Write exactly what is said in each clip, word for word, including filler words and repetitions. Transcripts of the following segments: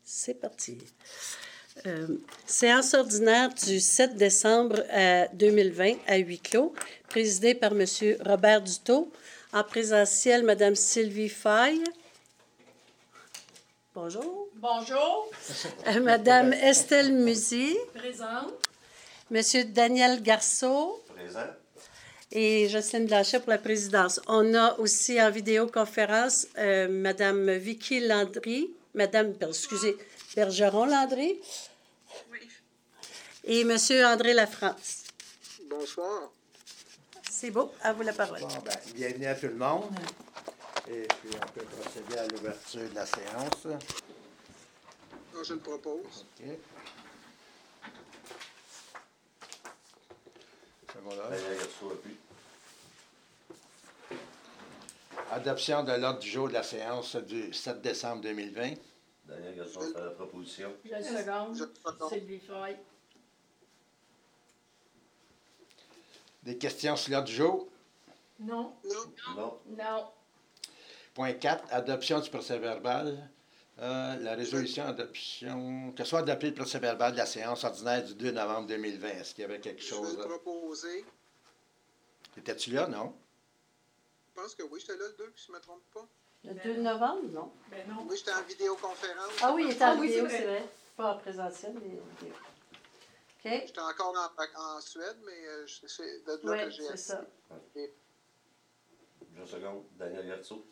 C'est parti. Euh, séance ordinaire du sept décembre euh, deux mille vingt à huis clos, présidée par M. Robert Dutot. En présentiel, Mme Sylvie Faille. Bonjour. Bonjour. Euh, Mme Estelle Musy. Présente. M. Daniel Garceau. Présent. Et Jocelyne Blanchet pour la présidence. On a aussi en vidéoconférence euh, Mme Vicky Landry, Mme, excusez, Bergeron-Landry. Oui. Et M. André Lafrance. Bonsoir. C'est beau. À vous la parole. Bon, ben, bienvenue à tout le monde. Et puis, on peut procéder à l'ouverture de la séance. Ah, je le propose. OK. C'est bon, là. Daniel Garceau appuie. Adoption de l'ordre du jour de la séance du sept décembre deux mille vingt. Daniel Garceau fait la proposition. Je le seconde. Je le seconde. Sylvie Faye. Des questions sur l'ordre du jour. Non. Non. Non. Non. Point quatre, adoption du procès-verbal. Euh, la résolution adoption... Que soit adopté le procès-verbal de la séance ordinaire du deux novembre deux mille vingt. Est-ce qu'il y avait quelque Je vais chose... le proposer. Étais-tu là, non? Je pense que oui, j'étais là le deux, si je ne me trompe pas. Le deux novembre, non? Ben non. Oui, j'étais en vidéoconférence. Ah oui, il est en Ah oui, vidéo, c'est c'est vrai. vrai. Pas en présentiel, mais vidéo. OK? J'étais encore en, en Suède, mais euh, c'est de là Oui, que j'ai c'est assis. ça. Je seconde. Daniel Garceau.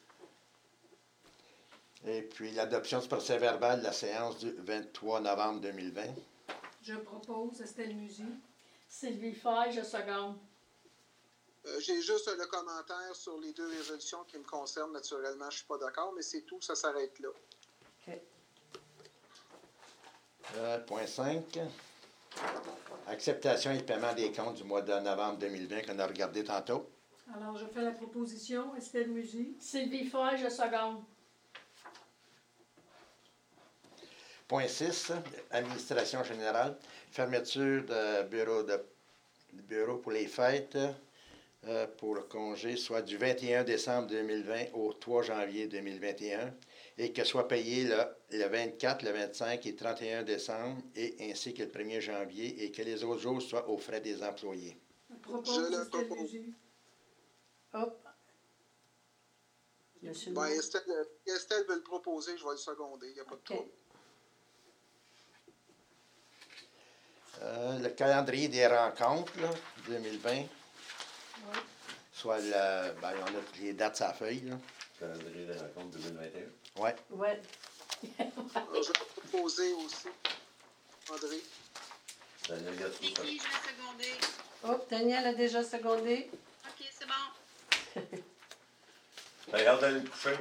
Et puis, l'adoption du procès-verbal de la séance du vingt-trois novembre deux mille vingt. Je propose Estelle Musy. Sylvie Faye, je seconde. Euh, j'ai juste le commentaire sur les deux résolutions qui me concernent. Naturellement, je ne suis pas d'accord, mais c'est tout, ça s'arrête là. OK. Euh, point cinq. Acceptation et paiement des comptes du mois de novembre deux mille vingt qu'on a regardé tantôt. Alors, je fais la proposition. Estelle Musy. Sylvie Faye, je seconde. Point six. Administration générale. Fermeture de bureau, de, de bureau pour les fêtes euh, pour le congé, soit du vingt et un décembre deux mille vingt au trois janvier deux mille vingt et un, et que soit payé le, le vingt-quatre, le vingt-cinq et trente et un décembre, et ainsi que le premier janvier, et que les autres jours soient aux frais des employés. Je propose Je le Estelle propose. Musy. Hop. Monsieur Ben, le Estelle, euh, Estelle veut le proposer, je vais le seconder, il n'y a pas de OK. trouble. Euh, le calendrier des rencontres, là, deux mille vingt, Oui. soit le, ben, on a toutes les dates sur la feuille. Là. Calendrier de rencontre deux mille vingt et un. Ouais. Ouais. Alors, je vais le proposer aussi. André. Daniel Garceau Vicky, fait. je vais seconder. Oh, Daniel a déjà secondé. OK, c'est bon. Regarde d'aller me coucher.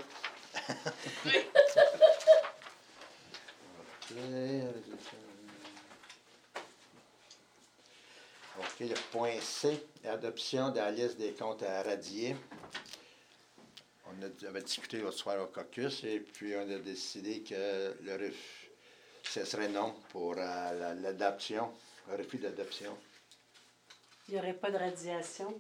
OK, le point C, adoption de la liste des comptes à radier. On a- avait discuté l'autre soir au caucus et puis on a décidé que le ref, ce serait non pour euh, la- l'adoption, le refus d'adoption. Il n'y aurait pas de radiation.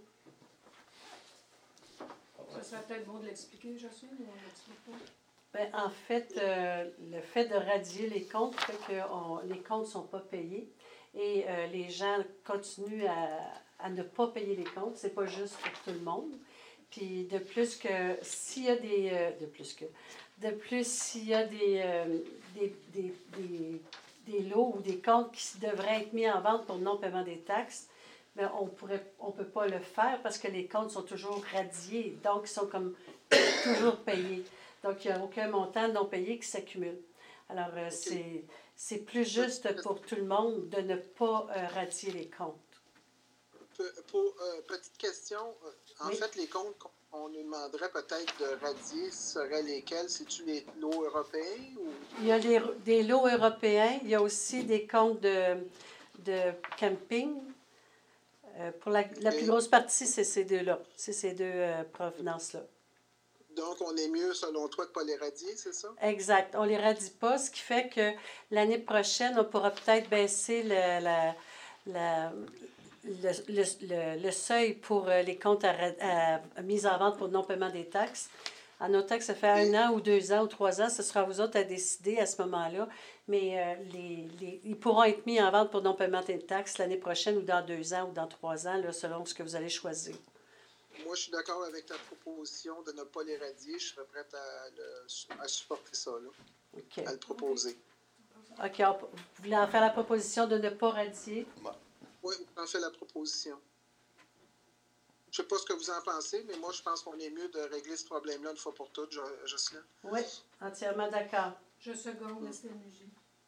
Ça serait peut-être bon de l'expliquer, Jocelyne, ou on l'explique pas? Ben, en fait, euh, le fait de radier les comptes fait que on- les comptes ne sont pas payés et euh, les gens continuent à, à ne pas payer les comptes. C'est pas juste pour tout le monde. Puis de plus que s'il y a des euh, de plus que de plus s'il y a des, euh, des, des, des, des lots ou des comptes qui devraient être mis en vente pour non-paiement des taxes, ben, on pourrait on peut pas le faire parce que les comptes sont toujours radiés, donc ils sont comme toujours payés. Donc, il n'y a aucun montant non payé qui s'accumule. Alors, euh, c'est, c'est plus juste pour tout le monde de ne pas euh, radier les comptes. Pe- Pour, euh, petite question, euh, en Oui. fait, les comptes qu'on nous demanderait peut-être de radier seraient lesquels? C'est-tu les lots européens ou... Il y a des, des lots européens. Il y a aussi des comptes de, de camping. Euh, pour la, la plus grosse partie, c'est ces deux-là. C'est ces deux euh, provenances-là. Donc, on est mieux, selon toi, de ne pas les radier, c'est ça? Exact. On ne les radie pas, ce qui fait que l'année prochaine, on pourra peut-être baisser le, la, la, le, le, le, le seuil pour les comptes à, à, à mise en vente pour non-paiement des taxes. En notant que ça fait un an ou deux ans ou trois ans, ce sera à vous autres à décider à ce moment-là. Mais euh, les, les, ils pourront être mis en vente pour non-paiement de taxes l'année prochaine ou dans deux ans ou dans trois ans, là, selon ce que vous allez choisir. Moi, je suis d'accord avec ta proposition de ne pas les radier. Je serais prête à, le, à supporter ça, là, OK. à le proposer. OK. On, vous voulez en faire la proposition de ne pas radier? Oui, on fait la proposition. Je ne sais pas ce que vous en pensez, mais moi, je pense qu'on est mieux de régler ce problème-là une fois pour toutes, Jo- Jocelyne. Oui, entièrement d'accord. Je seconde Estelle Mugie.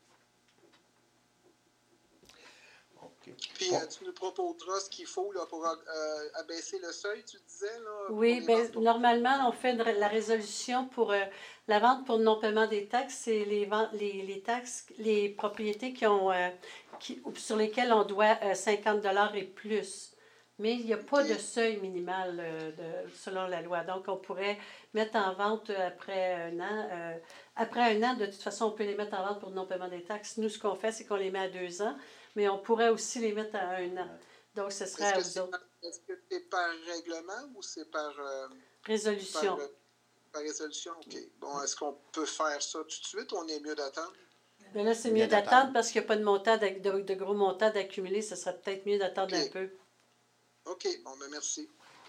OK. Puis, Bon. euh, tu nous proposeras ce qu'il faut là, pour euh, abaisser le seuil, tu disais? Là, Oui, pour les bien, ventes pour- normalement, on fait une- la résolution pour euh, la vente pour non-paiement des taxes. C'est les, ventes- les, les taxes, les propriétés qui ont, euh, qui, ou sur lesquelles on doit euh, cinquante dollars et plus. Mais il n'y a pas Ok. de seuil minimal euh, de, selon la loi. Donc, on pourrait mettre en vente après un an. euh, après un an, de toute façon, on peut les mettre en vente pour non-paiement des taxes. Nous, ce qu'on fait, c'est qu'on les met à deux ans, mais on pourrait aussi les mettre à un an. Donc, ce serait Est-ce à que vous c'est autres. par, est-ce que c'est par règlement ou c'est par, euh, Résolution. par, euh, par résolution? OK. Bon, est-ce qu'on peut faire ça tout de suite ou on est mieux d'attendre? Mais là, c'est Mieux mieux d'attendre. d'attendre parce qu'il n'y a pas de montant, d'ac- de, de gros montants d'accumuler. Ce serait peut-être mieux d'attendre OK. un peu. OK. Bon, ben merci.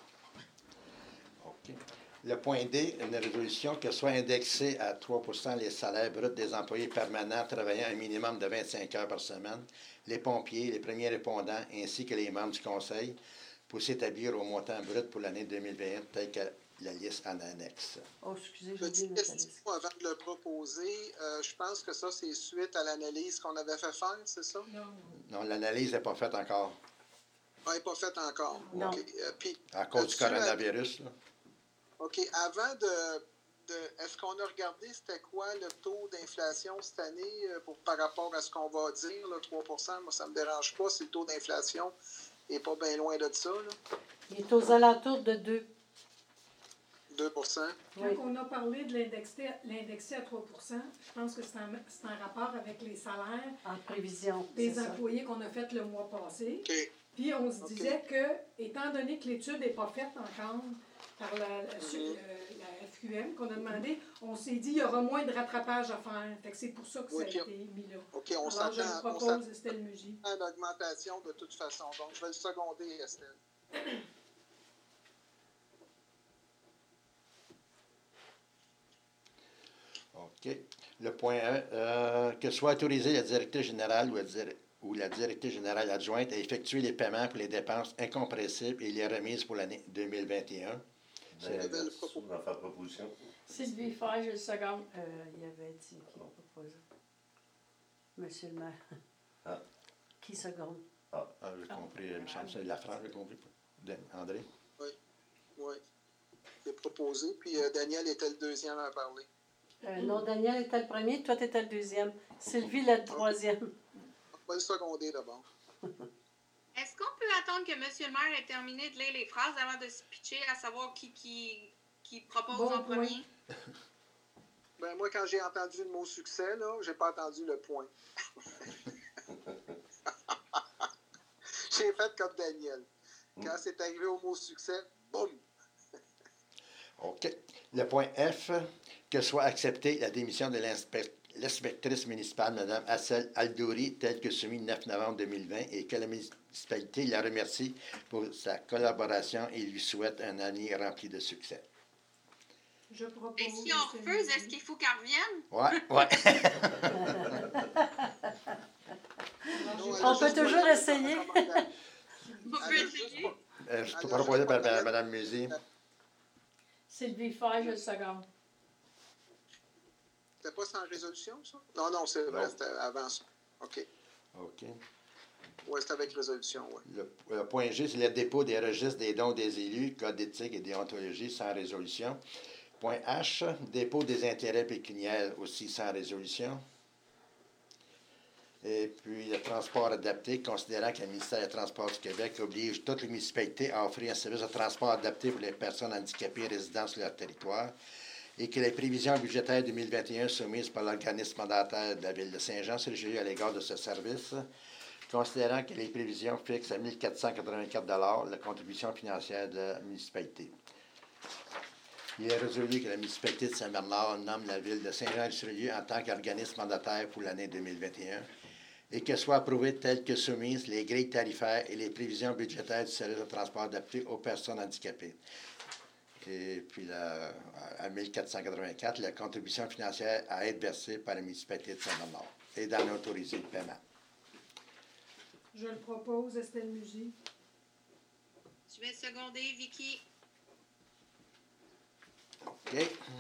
OK. Le point D, une résolution que soit indexé à trois pour cent les salaires bruts des employés permanents travaillant un minimum de vingt-cinq heures par semaine, les pompiers, les premiers répondants ainsi que les membres du conseil pour s'établir au montant brut pour l'année deux mille vingt et un tel que la liste en annexe. Oh, excusez, j'ai oublié Petite de mettre la question liste. avant de le proposer. Euh, je pense que ça, c'est suite à l'analyse qu'on avait fait faire, c'est ça? Non, Non, l'analyse n'est pas faite encore Elle n'est pas faite encore. Non. OK. Euh, puis, à cause du As-tu la- coronavirus. là. OK. Avant de. de- est-ce qu'on a regardé c'était quoi le taux d'inflation cette année euh, pour, par rapport à ce qu'on va dire, là, trois pour cent? Moi, ça ne me dérange pas si le taux d'inflation n'est pas bien loin de ça, là. Il est aux alentours de deux. deux pour cent. Quand Oui. on a parlé de l'indexer, l'indexer à trois pour cent, je pense que c'est en, c'est en rapport avec les salaires En prévision. des c'est ça. employés qu'on a fait le mois passé. OK. Puis on se Ok. disait que, étant donné que l'étude n'est pas faite encore par la, la, su- Mhm. euh, la F Q M qu'on a demandé, on s'est dit qu'il y aura moins de rattrapage à faire. Fait que c'est pour ça que Oui, ça a puis- été mis là. OK, on Alors je s'attend le on propose, s'attend Estelle Mugie. à une augmentation de toute façon. Donc, je vais le seconder, Estelle. OK. Le point un, euh, que soit autorisé la directrice générale ou la, dir- ou la directrice générale adjointe à effectuer les paiements pour les dépenses incompressibles et les remises pour l'année deux mille vingt et un. Daniel belle Verso, propos. dans sa proposition. Sylvie Fay, je le seconde. Euh, il avait dit qu'il proposait. Monsieur le maire. Ah. Qui seconde? Ah, j'ai compris, il me semble que c'est la France, j'ai compris. De- André? Oui. C'est proposé. Puis, euh, Daniel était le deuxième à parler. Euh, non, Daniel était le premier, toi, tu étais le deuxième. Sylvie, le troisième. On va le seconder d'abord. Est-ce qu'on peut attendre que M. le maire ait terminé de lire les phrases avant de se pitcher à savoir qui, qui, qui propose Bon en point. premier? Ben, moi, quand j'ai entendu le mot succès, là, j'ai pas entendu le point. J'ai fait comme Daniel. Quand c'est arrivé au mot succès, boum! OK. Le point F, que soit acceptée la démission de l'inspec- l'inspectrice municipale, Mme Assel Aldouri, telle que soumise le neuf novembre deux mille vingt, et que la municipalité la remercie pour sa collaboration et lui souhaite un année rempli de succès. Je propose. Et si on Estelle refuse, Mugie. est-ce qu'il faut qu'elle revienne? Ouais, ouais. Non, elle On a peut juste toujours pas- essayer. On Elle peut a juste essayer. pas- Euh, je Elle peux a proposer juste par pas par de- Mme Musy. Sylvie Fay, je le seconde. C'était pas sans résolution, ça? Non, non, c'est vrai, Non. c'était avant ça. OK. OK. Oui, c'était avec résolution, oui. Le, le point G, c'est le dépôt des registres des dons des élus, code d'éthique et déontologie sans résolution. Point H, dépôt des intérêts pécuniaires aussi sans résolution. Et puis le transport adapté, considérant que le ministère des Transports du Québec oblige toutes les municipalités à offrir un service de transport adapté pour les personnes handicapées résidant sur leur territoire et que les prévisions budgétaires deux mille vingt et un soumises par l'organisme mandataire de la Ville de Saint-Jean sur le jury à l'égard de ce service, considérant que les prévisions fixent à mille quatre cent quatre-vingt-quatre dollars la contribution financière de la municipalité. Il est résolu que la municipalité de Saint-Bernard nomme la ville de Saint-Jean-sur-Richelieu en tant qu'organisme mandataire pour l'année deux mille vingt et un et que soient approuvées telles que soumises les grilles tarifaires et les prévisions budgétaires du service de transport adapté aux personnes handicapées. Et puis, la, à mille quatre cent quatre-vingt-quatre, la contribution financière à être versée par la municipalité de Saint-Bernard et d'en autoriser le paiement. Je le propose, Estelle Musy. Je vais seconder Vicky. OK.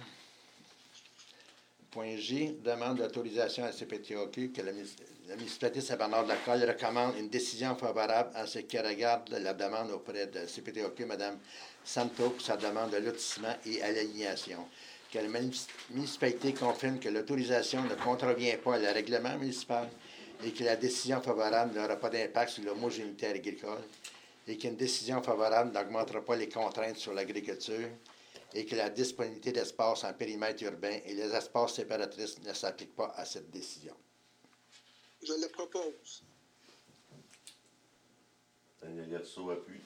Point J, demande d'autorisation à la C P T O Q que la, la municipalité de Saint-Bernard-de-la-Colle recommande une décision favorable en ce qui regarde la demande auprès de la C P T O Q, Mme Santo, pour sa demande de lotissement et alignation. Que la municipalité confirme que l'autorisation ne contrevient pas au règlement municipal et que la décision favorable n'aura pas d'impact sur l'homogénéité agricole et qu'une décision favorable n'augmentera pas les contraintes sur l'agriculture et que la disponibilité d'espace en périmètre urbain et les espaces séparatrices ne s'appliquent pas à cette décision. Je le propose. Daniel Yatso appuie.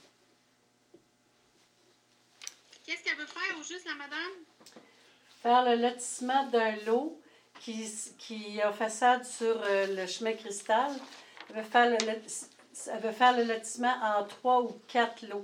Qu'est-ce qu'elle veut faire au juste, la madame? Faire le lotissement d'un lot qui, qui a façade sur euh, le chemin Cristal. Elle veut faire le, lot- elle veut faire le lotissement en trois ou quatre lots.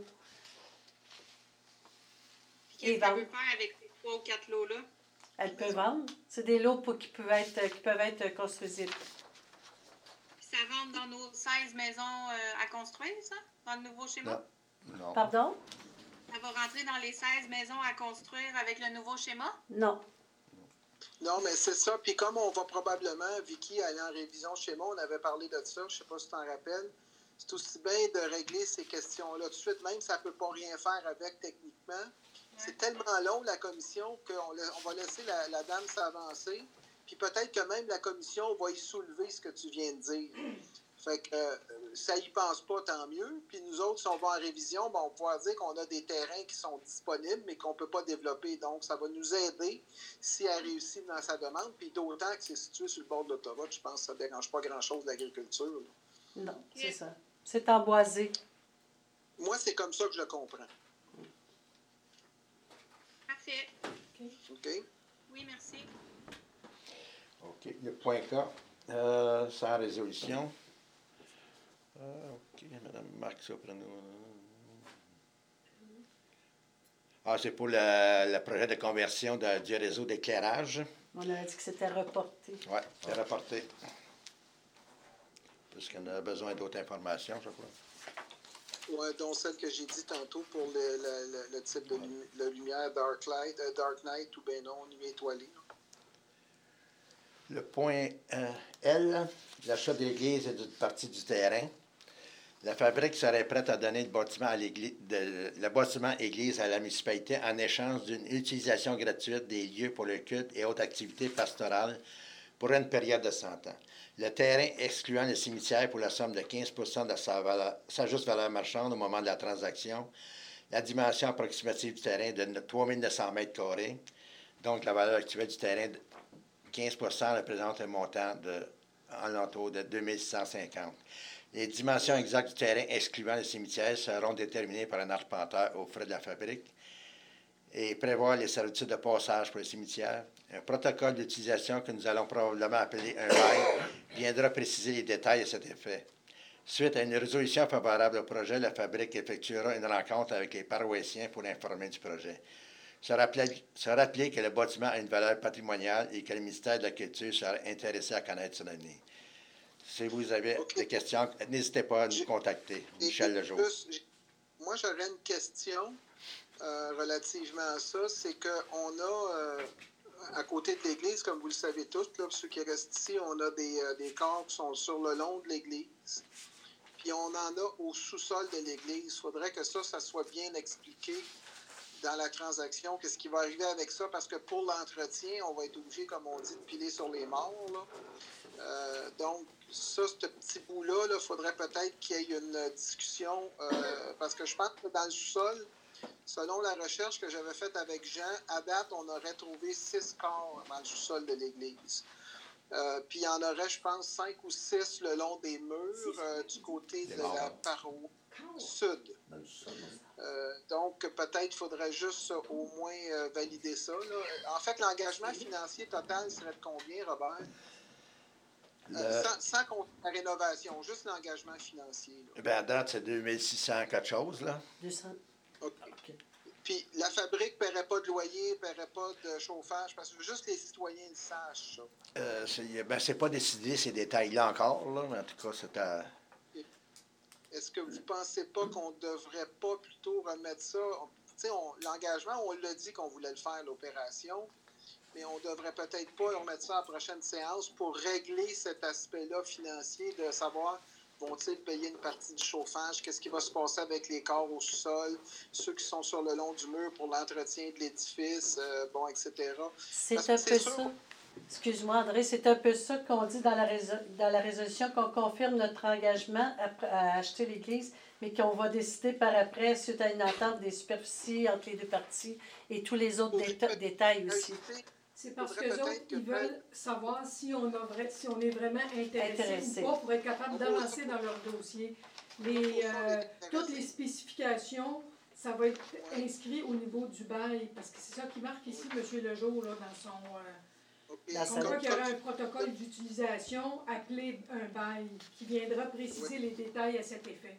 Qu'est-ce Et qu'elle vendre. veut faire avec ces trois ou quatre lots-là? Elle peut vendre. C'est des lots pour, qui, peuvent être, qui peuvent être construisibles. Puis ça rentre dans nos seize maisons euh, à construire, ça? Dans le nouveau schéma? Non. Non. Pardon? Ça va rentrer dans les seize maisons à construire avec le nouveau schéma? Non. Non, mais c'est ça. Puis comme on va probablement, Vicky, aller en révision chez moi, on avait parlé de ça, je ne sais pas si tu t'en rappelles, c'est aussi bien de régler ces questions-là tout de suite, même si ça ne peut pas rien faire avec techniquement. Ouais. C'est tellement long, la commission, qu'on on va laisser la, la dame s'avancer. Puis peut-être que même la commission va y soulever ce que tu viens de dire. Fait que euh, ça y pense pas, tant mieux. Puis nous autres, si on va en révision, ben, on va pouvoir dire qu'on a des terrains qui sont disponibles, mais qu'on ne peut pas développer. Donc, ça va nous aider si elle réussit dans sa demande. Puis d'autant que c'est situé sur le bord de l'autoroute, je pense que ça ne dérange pas grand-chose l'agriculture. Là. Non, c'est ça. C'est emboisé. Moi, c'est comme ça que je le comprends. Parfait. OK? Oui, merci. OK. Le point K, euh, sans résolution. Euh, OK, Mme Marc Soprano. Ah, c'est pour le, le projet de conversion de, du réseau d'éclairage. On avait dit que c'était reporté. Oui, c'est reporté. Puisqu'on a besoin d'autres informations, je crois. Oui, dont celle que j'ai dit tantôt pour le, le, le, le type de lumi- la lumière Dark Light, euh, Dark Night ou bien non, nuit étoilée. Là. Le point euh, L, l'achat de l'église et d'une partie du terrain. La fabrique serait prête à donner le bâtiment, à l'église, de, le bâtiment église à la municipalité en échange d'une utilisation gratuite des lieux pour le culte et autres activités pastorales pour une période de cent ans. Le terrain excluant le cimetière pour la somme de quinze pour cent de sa, valeur, sa juste valeur marchande au moment de la transaction. La dimension approximative du terrain de trois mille neuf cents mètres carrés. Donc, la valeur actuelle du terrain de quinze pour cent représente un montant de, en l'entour de deux mille six cent cinquante. Les dimensions exactes du terrain excluant le cimetière seront déterminées par un arpenteur aux frais de la fabrique et prévoir les servitudes de passage pour le cimetière. Un protocole d'utilisation que nous allons probablement appeler un bail viendra préciser les détails à cet effet. Suite à une résolution favorable au projet, la fabrique effectuera une rencontre avec les paroissiens pour informer du projet. Se rappeler, se rappeler que le bâtiment a une valeur patrimoniale et que le ministère de la Culture sera intéressé à connaître son avenir. Si vous avez Okay. des questions, n'hésitez pas à nous contacter. Et Michel puis, Lejour. plus, j- moi, j'aurais une question euh, relativement à ça. C'est qu'on a, euh, à côté de l'église, comme vous le savez tous, là, pour ceux qui restent ici, on a des, euh, des corps qui sont sur le long de l'église. Puis on en a au sous-sol de l'église. Il faudrait que ça, ça soit bien expliqué dans la transaction. Qu'est-ce qui va arriver avec ça? Parce que pour l'entretien, on va être obligé, comme on dit, de piler sur les morts. Là. Euh, donc, ça, ce petit bout-là, il faudrait peut-être qu'il y ait une discussion, euh, parce que je pense que dans le sous-sol, selon la recherche que j'avais faite avec Jean, à date, on aurait trouvé six corps dans le sous-sol de l'église. Euh, puis il y en aurait, je pense, cinq ou six le long des murs, euh, du côté de la paroisse. sud. Dans le sol. Euh, donc, peut-être qu'il faudrait juste euh, au moins euh, valider ça. Là. En fait, l'engagement financier total serait de combien, Robert? Le... Euh, sans, sans compter la rénovation, juste l'engagement financier. Là. Ben, à date, c'est deux mille six cents quelque chose, là. deux cents. OK. OK. Puis, la fabrique ne paierait pas de loyer, ne paierait pas de chauffage, parce que juste les citoyens le sachent, ça. Euh, c'est, ben, c'est pas décidé ces détails-là encore, là, mais en tout cas, c'est à... Est-ce que vous ne pensez pas qu'on ne devrait pas plutôt remettre ça? Tu sais, l'engagement, on l'a dit qu'on voulait le faire, l'opération, mais on ne devrait peut-être pas remettre ça à la prochaine séance pour régler cet aspect-là financier de savoir vont-ils payer une partie du chauffage, qu'est-ce qui va se passer avec les corps au sous-sol, ceux qui sont sur le long du mur pour l'entretien de l'édifice, euh, bon, et cetera. C'est Parce un que peu c'est sûr- ça. Excuse-moi, André, c'est un peu ça qu'on dit dans la, résol- dans la résolution, qu'on confirme notre engagement à, à acheter l'église, mais qu'on va décider par après, suite à une entente des superficies entre les deux parties et tous les autres déta- détails aussi. Ajouter- C'est parce Faudrait que autres, peut-être que ils veulent savoir si on, a vrai- si on est vraiment intéressé, Intéressé. ou pas pour être capable d'avancer dans leur dossier. Les, euh, toutes les spécifications, ça va être inscrit au niveau du bail, parce que c'est ça qui marque ici, M. Lejour, là, dans son... Euh, OK. Dans on sa- voit Comme- qu'il y aura un protocole d'utilisation appelé un bail qui viendra préciser les détails à cet effet.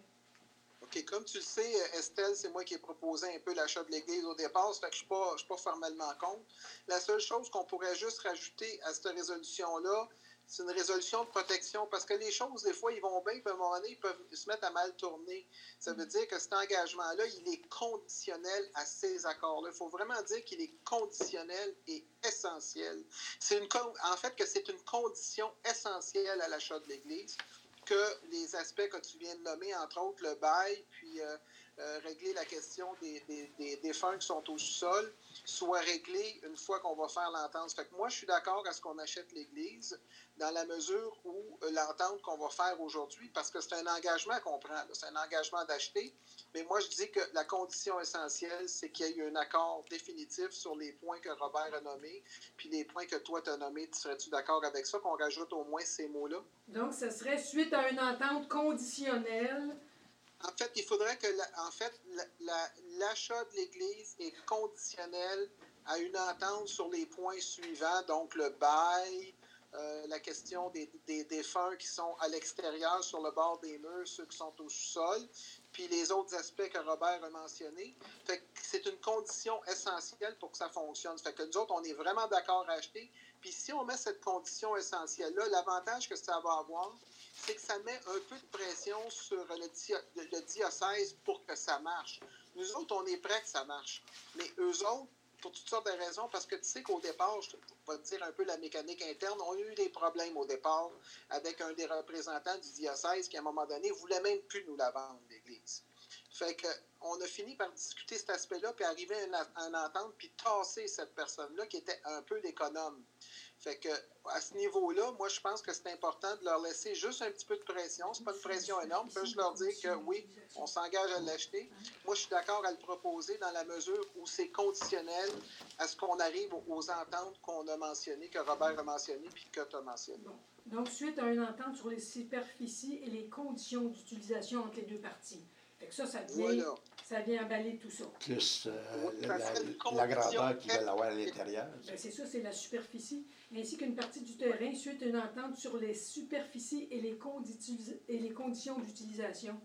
OK, comme tu le sais, Estelle, c'est moi qui ai proposé un peu l'achat de l'église au départ, ça fait que je ne suis pas formellement contre. La seule chose qu'on pourrait juste rajouter à cette résolution-là, c'est une résolution de protection, parce que les choses, des fois, ils vont bien, puis à un moment donné, ils peuvent se mettre à mal tourner. Ça veut dire que cet engagement-là, il est conditionnel à ces accords-là. Il faut vraiment dire qu'il est conditionnel et essentiel. C'est une, con- en fait, que c'est une condition essentielle à l'achat de l'église, que les aspects que tu viens de nommer, entre autres le bail, puis euh, euh, régler la question des, des, des défunts qui sont au sous-sol, soient réglés une fois qu'on va faire l'entente. Fait que moi, je suis d'accord à ce qu'on achète l'église dans la mesure où euh, l'entente qu'on va faire aujourd'hui, parce que c'est un engagement qu'on prend, là, c'est un engagement d'acheter, mais moi, je dis que la condition essentielle, c'est qu'il y ait eu un accord définitif sur les points que Robert a nommés, puis les points que toi, tu as nommés. Serais-tu d'accord avec ça, qu'on rajoute au moins ces mots-là? Donc, ce serait suite à une entente conditionnelle. En fait, il faudrait que, la- en fait, la- la- l'achat de l'Église est conditionnel à une entente sur les points suivants, donc le bail, euh, la question des, des défunts qui sont à l'extérieur, sur le bord des murs, ceux qui sont au sous-sol, puis les autres aspects que Robert a mentionnés. Fait que c'est une condition essentielle pour que ça fonctionne. Fait que nous autres, on est vraiment d'accord à acheter. Puis si on met cette condition essentielle-là, l'avantage que ça va avoir, c'est que ça met un peu de pression sur le, dio- le diocèse pour que ça marche. Nous autres, on est prêts que ça marche. Mais eux autres, pour toutes sortes de raisons, parce que tu sais qu'au départ, je vais te dire un peu la mécanique interne, on a eu des problèmes au départ avec un des représentants du diocèse qui, à un moment donné, voulait même plus nous la vendre, l'Église. Fait que on a fini par discuter cet aspect-là, puis arriver à une, à une entente, puis tasser cette personne-là qui était un peu l'économe. Fait que à ce niveau-là, moi, je pense que c'est important de leur laisser juste un petit peu de pression. C'est pas une pression énorme. Je peux juste leur dire que oui, on s'engage à l'acheter. Moi, je suis d'accord à le proposer dans la mesure où c'est conditionnel à ce qu'on arrive aux ententes qu'on a mentionnées, que Robert a mentionnées, puis que tu as mentionnées. Bon. Donc, suite à une entente sur les superficies et les conditions d'utilisation entre les deux parties. Fait que ça, ça vient, Voilà. ça vient emballer tout ça. Plus euh, Oui, la, ça serait une la condition grandeur qu'ils veulent avoir à l'intérieur. Ben, c'est ça, c'est la superficie, ainsi qu'une partie du terrain, suite à une entente sur les superficies et les, condi- et les conditions d'utilisation.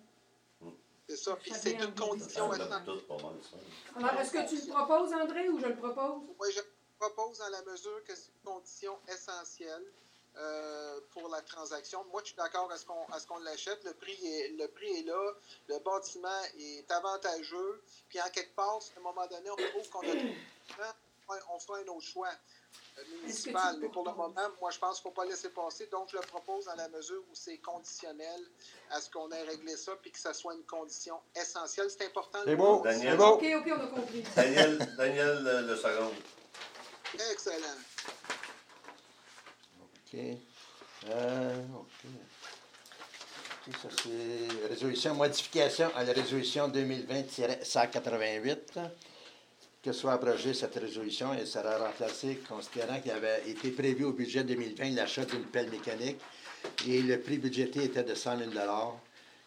C'est ça. Puis Ça c'est vient une en condition Ça essentielle. enveloppe tout pas mal ça. Alors, est-ce que tu le proposes, André, ou je le propose? Oui, je propose dans la mesure que c'est une condition essentielle euh, pour la transaction. Moi, je suis d'accord à ce qu'on à ce qu'on l'achète. Le prix est le prix est là. Le bâtiment est avantageux. Puis en quelque part, à un moment donné, on trouve qu'on a ouais, on fera un autre choix euh, municipal. Mais pour le moment, moi, je pense qu'il ne faut pas laisser passer. Donc, je le propose dans la mesure où c'est conditionnel à ce qu'on ait réglé ça, puis que ça soit une condition essentielle. C'est important. C'est le beau, mot. Daniel. c'est beau. OK, OK, on a compris. Daniel, Daniel le, le second. Excellent. OK. Euh, OK. OK, ça c'est résolution, modification à la résolution deux mille vingt cent quatre-vingt-huit. Que soit abrogée cette résolution et sera remplacée considérant qu'il avait été prévu au budget deux mille vingt l'achat d'une pelle mécanique et le prix budgété était de cent mille dollars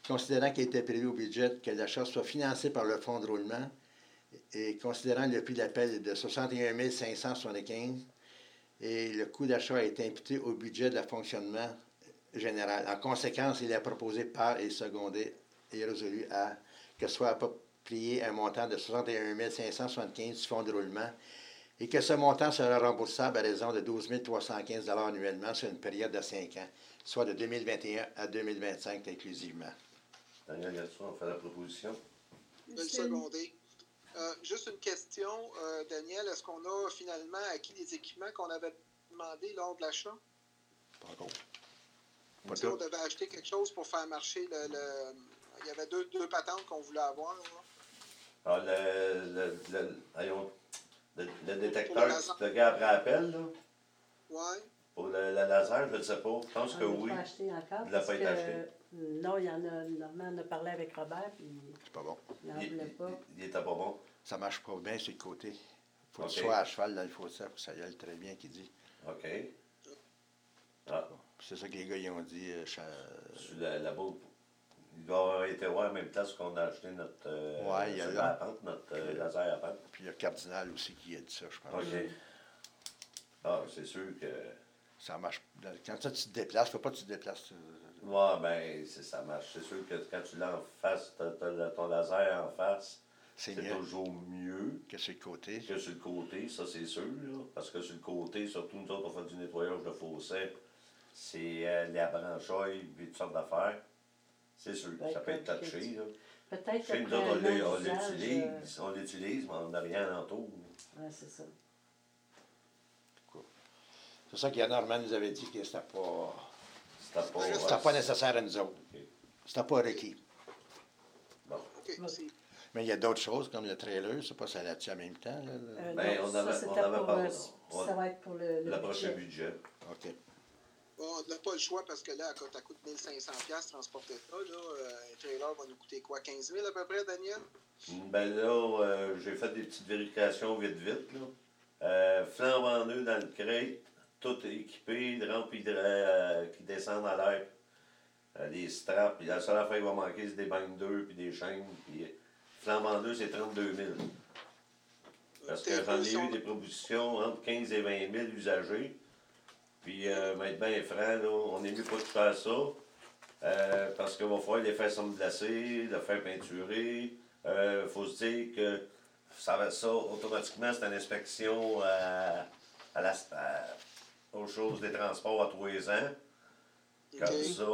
considérant qu'il était prévu au budget que l'achat soit financé par le fonds de roulement et considérant le prix d'appel de soixante et un mille cinq cent soixante-quinze et le coût d'achat a été imputé au budget de fonctionnement général. En conséquence, il est proposé par et secondé et résolu à que soit approprié un montant de soixante et un mille cinq cent soixante-quinze du fonds de roulement et que ce montant sera remboursable à raison de douze mille trois cent quinze annuellement sur une période de cinq ans, soit de deux mille vingt et un à deux mille vingt-cinq inclusivement. Daniel Gaston, on fait la proposition. Je vais le seconder. Euh, juste une question, euh, Daniel, est-ce qu'on a finalement acquis les équipements qu'on avait demandé lors de l'achat? Pas encore. Tu Pas sais, on tout. devait acheter quelque chose pour faire marcher le... le- Il y avait deux, deux patentes qu'on voulait avoir. Là. Ah, le, le, le, voyons, le, le Pour le détecteur laser. que le gars après appel, là, Ouais. pour le, le laser, je ne sais pas. Je pense que On oui. l'a pas acheté encore. Il l'a parce pas été que, acheté. Non, il y en a. Normand en a parlé avec Robert, puis C'est pas bon. il n'en Il, voulait il, pas. il était pas bon. Ça marche pas bien sur le côté. Il faut OK. que tu sois à cheval dans le fossé pour que ça y aille très bien, qu'il dit. OK. Ah, C'est ça que les gars ils ont dit. euh, cha- sur la, la boule. Il doit avoir été voir en même temps ce qu'on a acheté notre. Euh, Ouais, il y a sur là. la pente, notre euh, laser à pente. Puis il y a Cardinal aussi qui a dit ça, je pense. OK. Ah, c'est sûr que. Ça marche. Quand ça, tu te déplaces, il ne faut pas que tu te déplaces. euh, Ouais, ben, c'est- ça marche. C'est sûr que quand tu l'as en face, t'as, t'as le- ton laser en face, C'est c'est mieux toujours mieux que sur le côté. que sur le côté, ça c'est sûr. Là, parce que sur le côté, surtout nous autres, on fait du nettoyage de fossé, c'est euh, la branchaille et toutes sortes d'affaires. C'est sûr, Ben, ça peut être comme touché. tu- Là. Peut-être Chez nous qu'après autres, on un l'u- an on d'usage, l'utilise, on l'utilise, mais on n'a rien alentour. euh, ouais, c'est ça. C'est ça qu'Yann Normand nous avait dit que c'était pas, C'était pas. C'était c'était ouais, pas nécessaire à nous autres. OK. C'était pas requis. Bon. OK. Ouais. c'est- Mais il y a d'autres choses comme le trailer, c'est pas ça là-dessus en même temps. Là, là. Euh, Ben, non, on ça, avait- c'était on avait pour, pas- euh, on- ça va être pour le, le Le prochain budget. budget. OK. Bon, on n'a pas le choix parce que là, à coûte, à coûte mille cinq cents dollars transporter ça. Là, euh, un trailer va nous coûter quoi? quinze mille à peu près, Daniel? Ben là, euh, j'ai fait des petites vérifications vite vite. Là. Euh, flambant neuf dans le crate, tout équipé, de rampes hydra- euh, qui descendent à l'air. Euh, des straps, puis la seule affaire qui va manquer, c'est des binders, puis des chaînes. Puis flambant neuf, c'est trente-deux mille. Parce que Tes j'en ai positions- eu des propositions entre quinze et vingt mille usagers. Puis, euh, ben, être bien franc, là, on est mieux pas de faire ça. Euh, parce qu'il va falloir les faire semblacer, le faire peinturer. Il euh, faut se dire que ça va ça, automatiquement, c'est une inspection à, à la, à- aux choses des transports à trois ans. Comme OK. ça,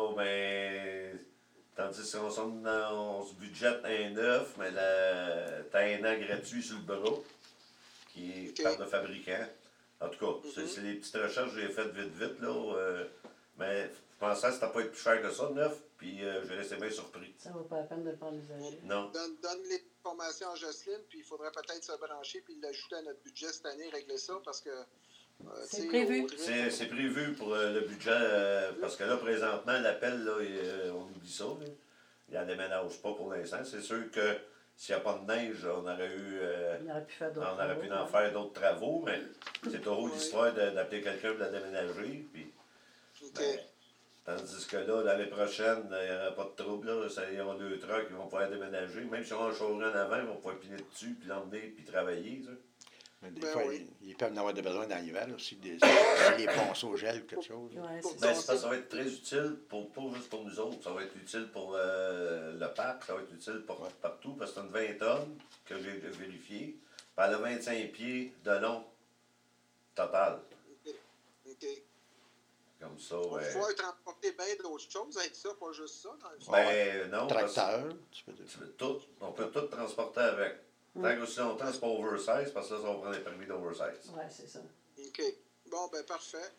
ben. Tandis qu'on sonne dans- on se budgète un neuf, mais là, t'as un an gratuit sur le bras, qui est OK. par le fabricant. En tout cas, c'est Mhm. c'est les petites recherches que j'ai faites vite, vite, là. euh, mais je pensais que c'était pas être plus cher que ça, neuf, puis euh, j'ai resté bien surpris. Ça vaut pas la peine de le prendre usagé. Non. Donne, donne les informations à Jocelyne, puis il faudrait peut-être se brancher puis l'ajouter à notre budget cette année, régler ça, parce que. euh, C'est tu sais, prévu. au rythme- C'est c'est prévu pour euh, le budget, euh, parce que là, présentement, l'appel, là, il, euh, on oublie ça. Là. Il n'en déménage pas pour l'instant. C'est sûr que s'il n'y a pas de neige, on aurait eu. euh, On aurait pu faire on d'autres aurait pu en travaux, faire d'autres travaux, mais c'est toujours Ouais. l'histoire de- d'appeler quelqu'un pour la déménager. Puis, OK. ben, tandis que là, l'année prochaine, il n'y aura pas de trouble. Là. Ça, ils ont deux trucks qui vont pouvoir déménager. Même si on a un showroom en avant, ils vont pouvoir piler dessus, puis l'emmener, puis travailler. Ça. Mais des Ben fois, oui. ils, ils peuvent en avoir de besoin dans l'hiver aussi, des, si les ponceaux gèlent ou quelque chose. Ouais, Pour- c'est Ben, ça. c'est parce que ça va être très utile, pour, pas juste pour nous autres, ça va être utile pour euh, le parc, ça va être utile pour Ouais. partout, parce que c'est une vingt tonnes que j'ai vérifié. Puis elle a vingt-cinq pieds de long total. OK. Comme ça, On va ouais. pouvoir transporter bien d'autres choses avec ça, pas juste ça, dans le fond. Ben non, parce que Tracteur, tu peux dire. tu peux tout, on peut tout transporter avec. Tant qu'aussi longtemps, c'est pas oversize, parce que là, ça va prendre des permis d'oversize. Ouais, c'est ça. OK. Bon, ben parfait.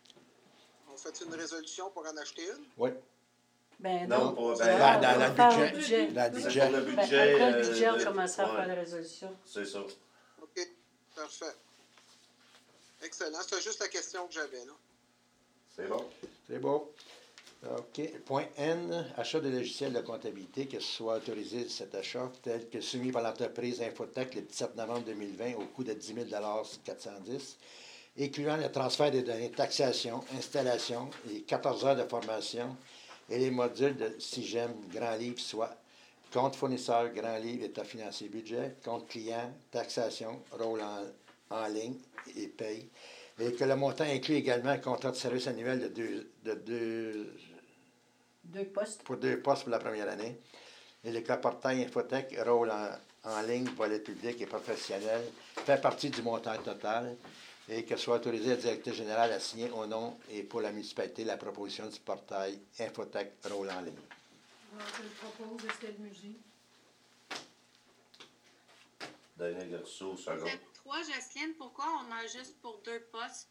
On fait une résolution pour en acheter une? Oui, Ben Non, non, pas- on ben, va- dans- dans on va le faire budget. le budget. Dans le C'est budget. pour le Ben, budget. après le euh, budget, on de- commencera à ouais, faire la résolution. c'est ça. OK. Parfait. Excellent. C'était juste la question que j'avais, là. C'est bon. c'est beau. OK. Point N, achat de logiciels de comptabilité, que ce soit autorisé cet achat, tel que soumis par l'entreprise Infotech le dix-sept novembre deux mille vingt au coût de dix mille quatre cent dix, incluant le transfert des données, taxation, installation et quatorze heures de formation et les modules de SIGEM Grand Livre, soit compte fournisseur, Grand Livre, état financier, budget, compte client, taxation, rôle en, en ligne et paye, et que le montant inclut également un contrat de service annuel de deux, de deux, Deux postes. pour deux postes pour la première année, et le cas portail Infotech, rôle en, en ligne, volet public et professionnel, fait partie du montant total, et que soit autorisé le directeur général à signer au nom et pour la municipalité la proposition du portail Infotech, rôle en ligne. Alors, je le propose, Estelle Musy. Daniel Garceau, second. Step trois, Jocelyne, pourquoi on a juste pour deux postes?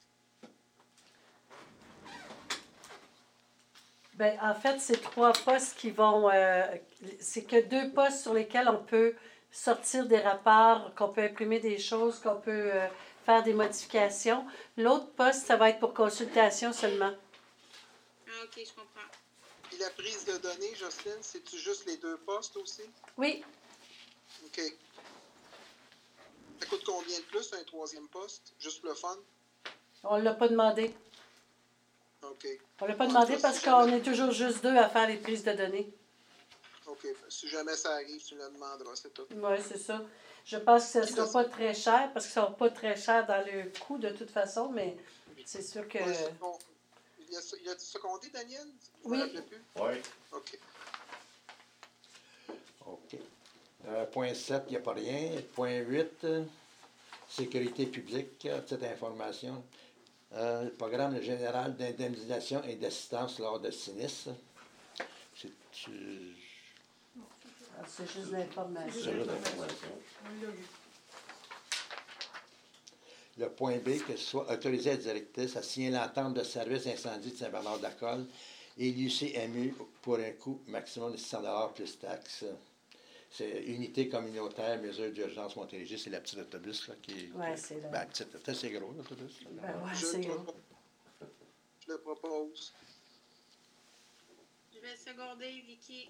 Ben, en fait, c'est trois postes qui vont. Euh, c'est que deux postes sur lesquels on peut sortir des rapports, qu'on peut imprimer des choses, qu'on peut euh, faire des modifications. L'autre poste, ça va être pour consultation seulement. Ah, ok, je comprends. Puis la prise de données, Jocelyne, c'est-tu juste les deux postes aussi? Oui, OK. Ça coûte combien de plus, un troisième poste? Juste pour le fun? on ne l'a pas demandé. OK. On ne l'a pas En demandé tout cas, parce si qu'on jamais- est toujours juste deux à faire les prises de données. OK. Si jamais ça arrive, tu le demanderas, c'est tout. Oui, c'est ça. Je pense que ce ne sera pas très cher parce qu'ils ne sont pas très chers dans le coût de toute façon, mais c'est sûr que. Ouais, c'est bon. Il y a, il y a tu secondé, Daniel? Vous Oui. me rappelez plus? Oui. OK. OK. Euh, point sept, il n'y a pas rien. Point huit, euh, sécurité publique, euh, petite information. Euh, le programme général d'indemnisation et d'assistance lors de sinistres. C'est, euh, Ah, c'est juste l'information. C'est juste l'information. On l'a vu. Le point B, que ce soit autorisé la directrice à signer l'entente de service d'incendie de Saint-Bernard-de-la-Colle et l'U C M U pour un coût maximum de six cents dollars plus taxes. C'est unité communautaire, mesure d'urgence Montérégie, c'est la petite autobus là, qui. Ouais, qui- c'est là. Ben, petite, c'est assez gros l'autobus. là. Ben ouais, Je c'est le gros. propose. Je le propose. Je vais seconder Vicky.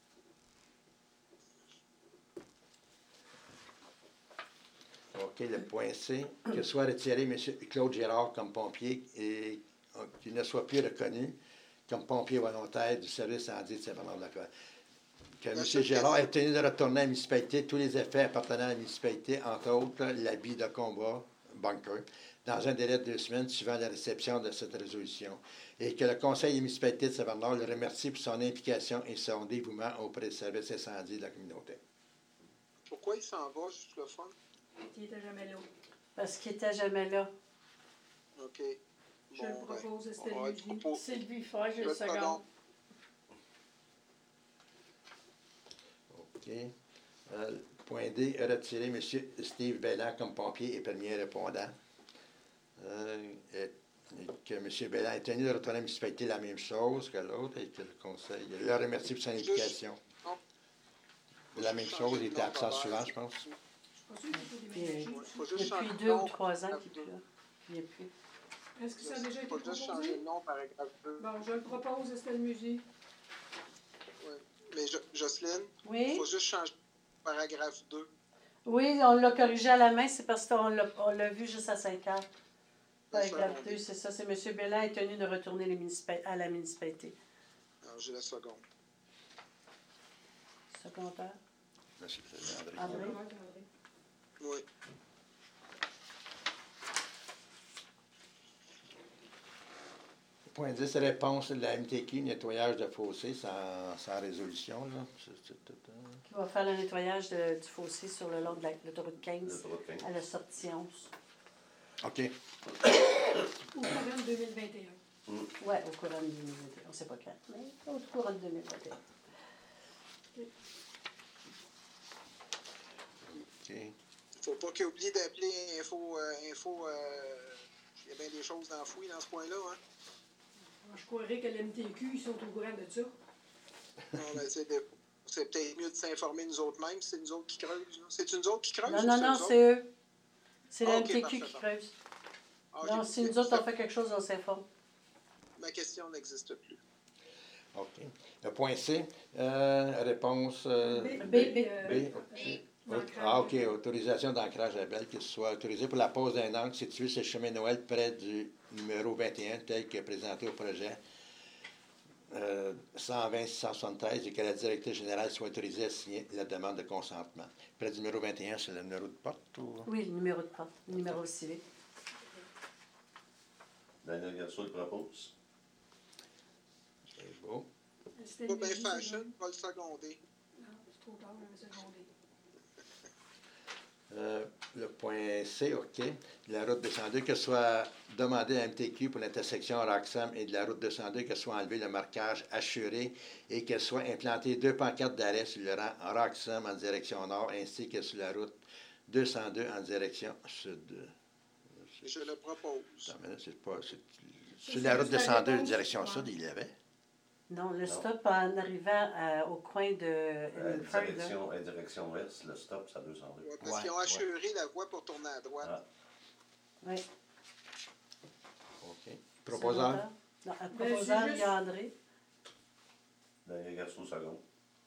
OK, le point C, que soit retiré M. Claude Gérard comme pompier et euh, qu'il ne soit plus reconnu comme pompier volontaire du service incendie de Saint-Bernard-de-la-Colle. Que La M. seule Gérard question- est tenu de retourner à la municipalité tous les effets appartenant à la municipalité, entre autres l'habit de combat, bunker, dans un délai de deux semaines suivant la réception de cette résolution. Et que le Conseil des municipalités de Saint-Bernard le remercie pour son implication et son dévouement auprès du service incendie de la communauté. Pourquoi il s'en va, juste le fun? Il n'était jamais là. Parce qu'il n'était jamais là. OK. Je le propose, Estelle on va Musy. propos- Sylvie Foy, je Je le le second. second. OK. Euh, point D, retirer M. Steve Belland comme pompier et premier répondant. Euh, et, et que M. Belland est tenu de retourner à la municipalité la même chose que l'autre et que le conseil le remercie pour son Juste- implication. non. La même chose, il était absent souvent, je pense. Je suis pas sûre qu'il faut Puis, déménager. Il faut juste depuis changer deux de ou nom. trois ans qu'il n'est plus là. Il n'est plus. Est-ce que ça a déjà Il été faut juste changer proposé? le nom, paragraphe deux. Bon, je le propose, Estelle Musy. Ouais. Mais Jo- Jocelyne, il Oui? faut juste changer paragraphe deux. Oui, on l'a corrigé à la main, c'est parce qu'on l'a, on l'a vu juste à cinq heures. Paragraphe deux, c'est ça. C'est M. Bellin est tenu de retourner les municipa- à la municipalité. Alors, j'ai la seconde. Secondaire. Monsieur le Président, André. André. André. Oui. Point dix, réponse de la M T Q, nettoyage de fossé sans, sans résolution. Là. C'est- c'est tout, hein. Qui va faire le nettoyage de- du fossé sur le long de la- l'autoroute quinze L'autoroute quinze. à la sortie onze. OK. Au courant de deux mille vingt et un. Oui, au courant de deux mille vingt et un. On ne sait pas quand, mais au courant de deux mille vingt et un. OK. Il ne faut pas qu'il oublie d'appeler Info. euh, info euh, il y a bien des choses d'enfouies dans ce point-là. Hein? Je croirais que l'M T Q, ils sont au courant de ça. Non, mais c'est de- c'est peut-être mieux de s'informer nous autres mêmes, c'est nous autres qui creusent. là. C'est-tu nous autres qui creusent? Non, ou non, c'est non, nous autres? c'est eux. C'est Ah, la ok, M T Q parfait, qui parfait. creuse. Ah, Non, ok. si nous autres on fait quelque chose, on s'informe. Ma question n'existe plus. OK. Le point C, euh, réponse euh, B, B, B. euh, B. OK. D'ancrage. Ah, OK. Autorisation d'ancrage à Belle, qu'il soit autorisé pour la pose d'un ancre situé sur le chemin Noël près du numéro vingt et un, tel que présenté au projet. euh, cent vingt six cent soixante-treize et que la directrice générale soit autorisée à signer la demande de consentement. Près du numéro vingt et un, c'est le numéro de porte ou... Oui, le numéro de porte, le numéro civique. Daniel Garceau le propose. C'est beau. C'était Pas le bien midi, fashion, c'est pas le seconder. bon. Non, c'est trop tard, on avait secondé. Euh, le point C, OK. La route deux cent deux, que soit demandé à M T Q pour l'intersection Roxham et de la route deux cent deux, que soit enlevé le marquage assuré et qu'elle soit implantée deux pancartes d'arrêt sur le rang Roxham en direction nord ainsi que sur la route deux cent deux en direction sud. Je le propose. Attends, mais là, c'est pas, c'est- Ça, sur c'est la route juste la deux cent deux réponse. direction Ouais. sud, il y avait. Non, le Non. stop en arrivant à- au coin de Euh, Hillingford, là. direction, euh, direction ouest, le stop, c'est à deux cent deux. Ouais, parce Ouais, qu'ils ont ouais. assuré la voie pour tourner à droite. Ah, Oui. OK. Proposeur? Non, à Ben, proposeur, c'est il y a André. Daniel Garceau, second.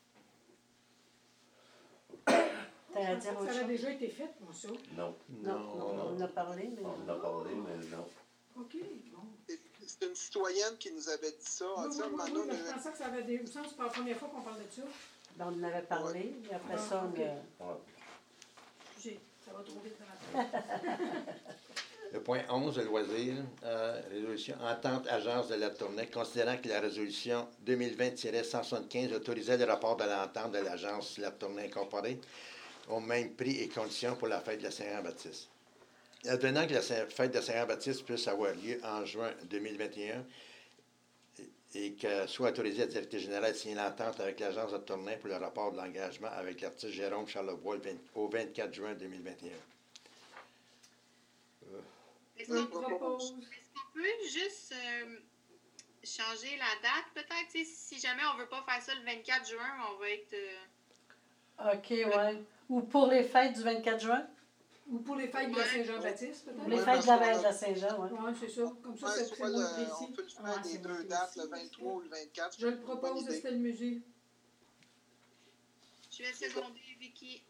T'as à dire Ça autre avait chose? déjà été fait, moi, ça. Non. Non, non, on en a parlé, mais... On en a parlé, mais non. OK, bon. C'est- C'est une citoyenne qui nous avait dit ça. Oui, Elle oui, dit, à un oui, moment oui, donné, mais on je avait- pensais que ça avait des... Il me semble que c'est pas la première fois qu'on parle de ça. Ben, on en avait parlé, et après Ah, ça, on ok. a... Ouais. Excusez, ça va trop vite dans la tête. Le point onze, le loisir, euh, résolution entente agence de la tournée, considérant que la résolution deux mille vingt cent soixante-quinze autorisait le rapport de l'entente de l'agence de la tournée incorporée au même prix et conditions pour la fête de la Saint-Jean-Baptiste. Advenant que la Saint- fête de Saint-Jean-Baptiste puisse avoir lieu en juin deux mille vingt et un et- et que soit autorisée la directrice générale à signer l'entente avec l'agence de tournée pour le rapport de l'engagement avec l'artiste Jérôme Charlebois le vingt au vingt-quatre juin deux mille vingt et un. Est-ce Je le qu'on propose. est-ce qu'on peut juste euh, changer la date, peut-être? Tu sais, si jamais on veut pas faire ça le vingt-quatre juin, on va être... euh, OK, ouais. Ou pour les fêtes du vingt-quatre juin? Ou pour les fêtes de la Saint-Jean-Baptiste, Pour peut-être? les Ouais, fêtes parce de la qu'on veille a- de la Saint-Jean, oui. Oui, c'est ça. Comme ça, Ouais, c'est soit c'est moins le- précis. on peut le faire Ah, des c'est deux moins dates, précis. le vingt-trois ou le vingt-quatre. Je le c'est une bonne propose, idée. Estelle Musée. Je vais seconder Vicky.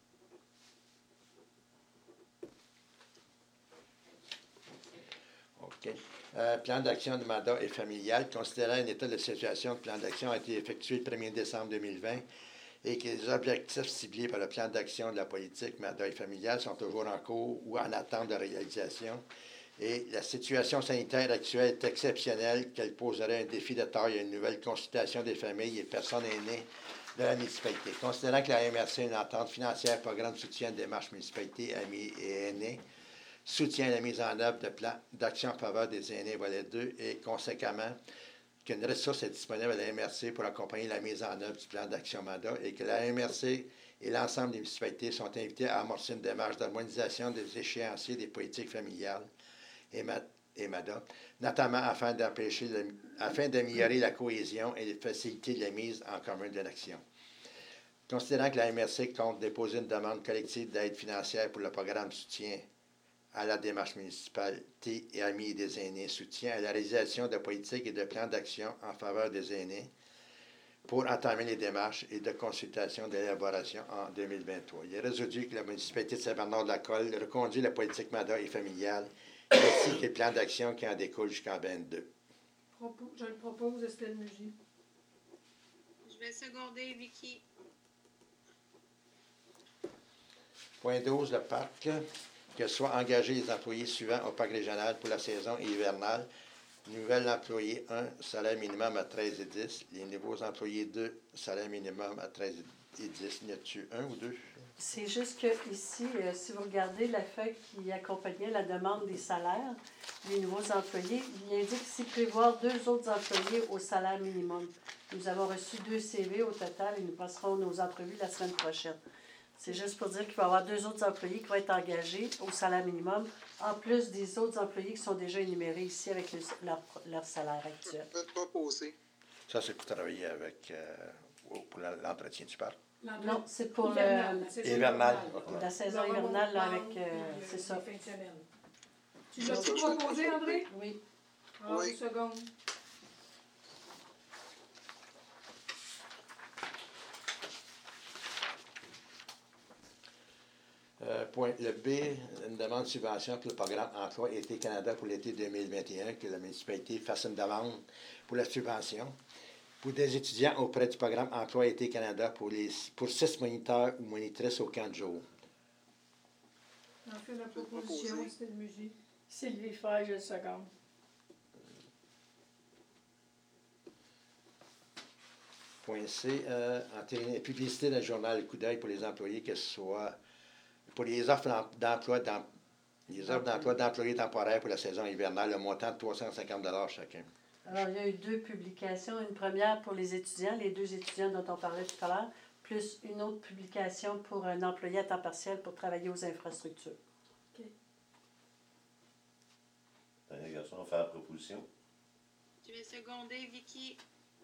OK. Euh, plan d'action de mandat et familial. Considérant un état de situation, le plan d'action a été effectué le premier décembre deux mille vingt et que les objectifs ciblés par le plan d'action de la politique mandat et familial sont toujours en cours ou en attente de réalisation. Et la situation sanitaire actuelle est exceptionnelle, qu'elle poserait un défi de taille à une nouvelle consultation des familles et personnes aînées de la municipalité. Considérant que la M R C a une entente financière, programme de soutien de démarches municipalité, amis et aînés, soutient la mise en œuvre de plans d'action en faveur des aînés volet deux et conséquemment qu'une ressource est disponible à la M R C pour accompagner la mise en œuvre du plan d'action mandat et que la M R C et l'ensemble des municipalités sont invités à amorcer une démarche d'harmonisation des échéanciers des politiques familiales et, ma- et MADA, notamment afin d'empêcher le- afin d'améliorer la cohésion et de faciliter la mise en commun de l'action. Considérant que la M R C compte déposer une demande collective d'aide financière pour le programme soutien à la démarche municipalité et amis des aînés, soutien à la réalisation de politiques et de plans d'action en faveur des aînés pour entamer les démarches et de consultation d'élaboration en deux mille vingt-trois. Il est résolu que la municipalité de Saint-Bernard-de-la-Colle reconduit la politique mandat et familiale ainsi que les plans d'action qui en découlent jusqu'en vingt-deux. Propo- Je le propose, Estelle Musée. Je vais seconder Vicky. Point douze, le parc. Que soient engagés les employés suivants au parc régional pour la saison hivernale. Nouvel employé un, salaire minimum à treize et dix. Les nouveaux employés deux, salaire minimum à treize et dix. Y a-tu un ou deux? C'est juste que ici, euh, si vous regardez la feuille qui accompagnait la demande des salaires des nouveaux employés, il indique ici prévoir deux autres employés au salaire minimum. Nous avons reçu deux C V au total et nous passerons nos entrevues la semaine prochaine. C'est juste pour dire qu'il va y avoir deux autres employés qui vont être engagés au salaire minimum, en plus des autres employés qui sont déjà énumérés ici avec le- leur, leur salaire actuel. Je peux te proposer. Ça, c'est pour travailler avec euh, pour la- l'entretien du parc. Non, c'est pour Hivernale, le- la saison Hivernale. hivernale. la saison Il va y avoir hivernale là, mon avec... plan, euh, puis, c'est euh, ça. les fins de semaine. Tu l'as-tu proposé, André? Oui. Ah, Oui. une seconde. Euh, point, le B, une demande de subvention pour le programme Emploi Été Canada pour l'été deux mille vingt et un, que la municipalité fasse une demande pour la subvention pour des étudiants auprès du programme Emploi Été Canada pour, les, pour six moniteurs ou monitrices au camp de jour. On fait la proposition, c'était le musée. Sylvie Frère, je le seconde. Point C, euh, entériner publicité dans le journal Le Coup d'œil pour les employés, que ce soit pour les offres d'emploi dans, les offres d'emploi d'employés temporaires pour la saison hivernale, le montant de trois cent cinquante dollars chacun. Alors, il y a eu deux publications. Une première pour les étudiants, les deux étudiants dont on parlait tout à l'heure, plus une autre publication pour un employé à temps partiel pour travailler aux infrastructures. Les garçons, on fait la proposition. Je vais seconder Vicky.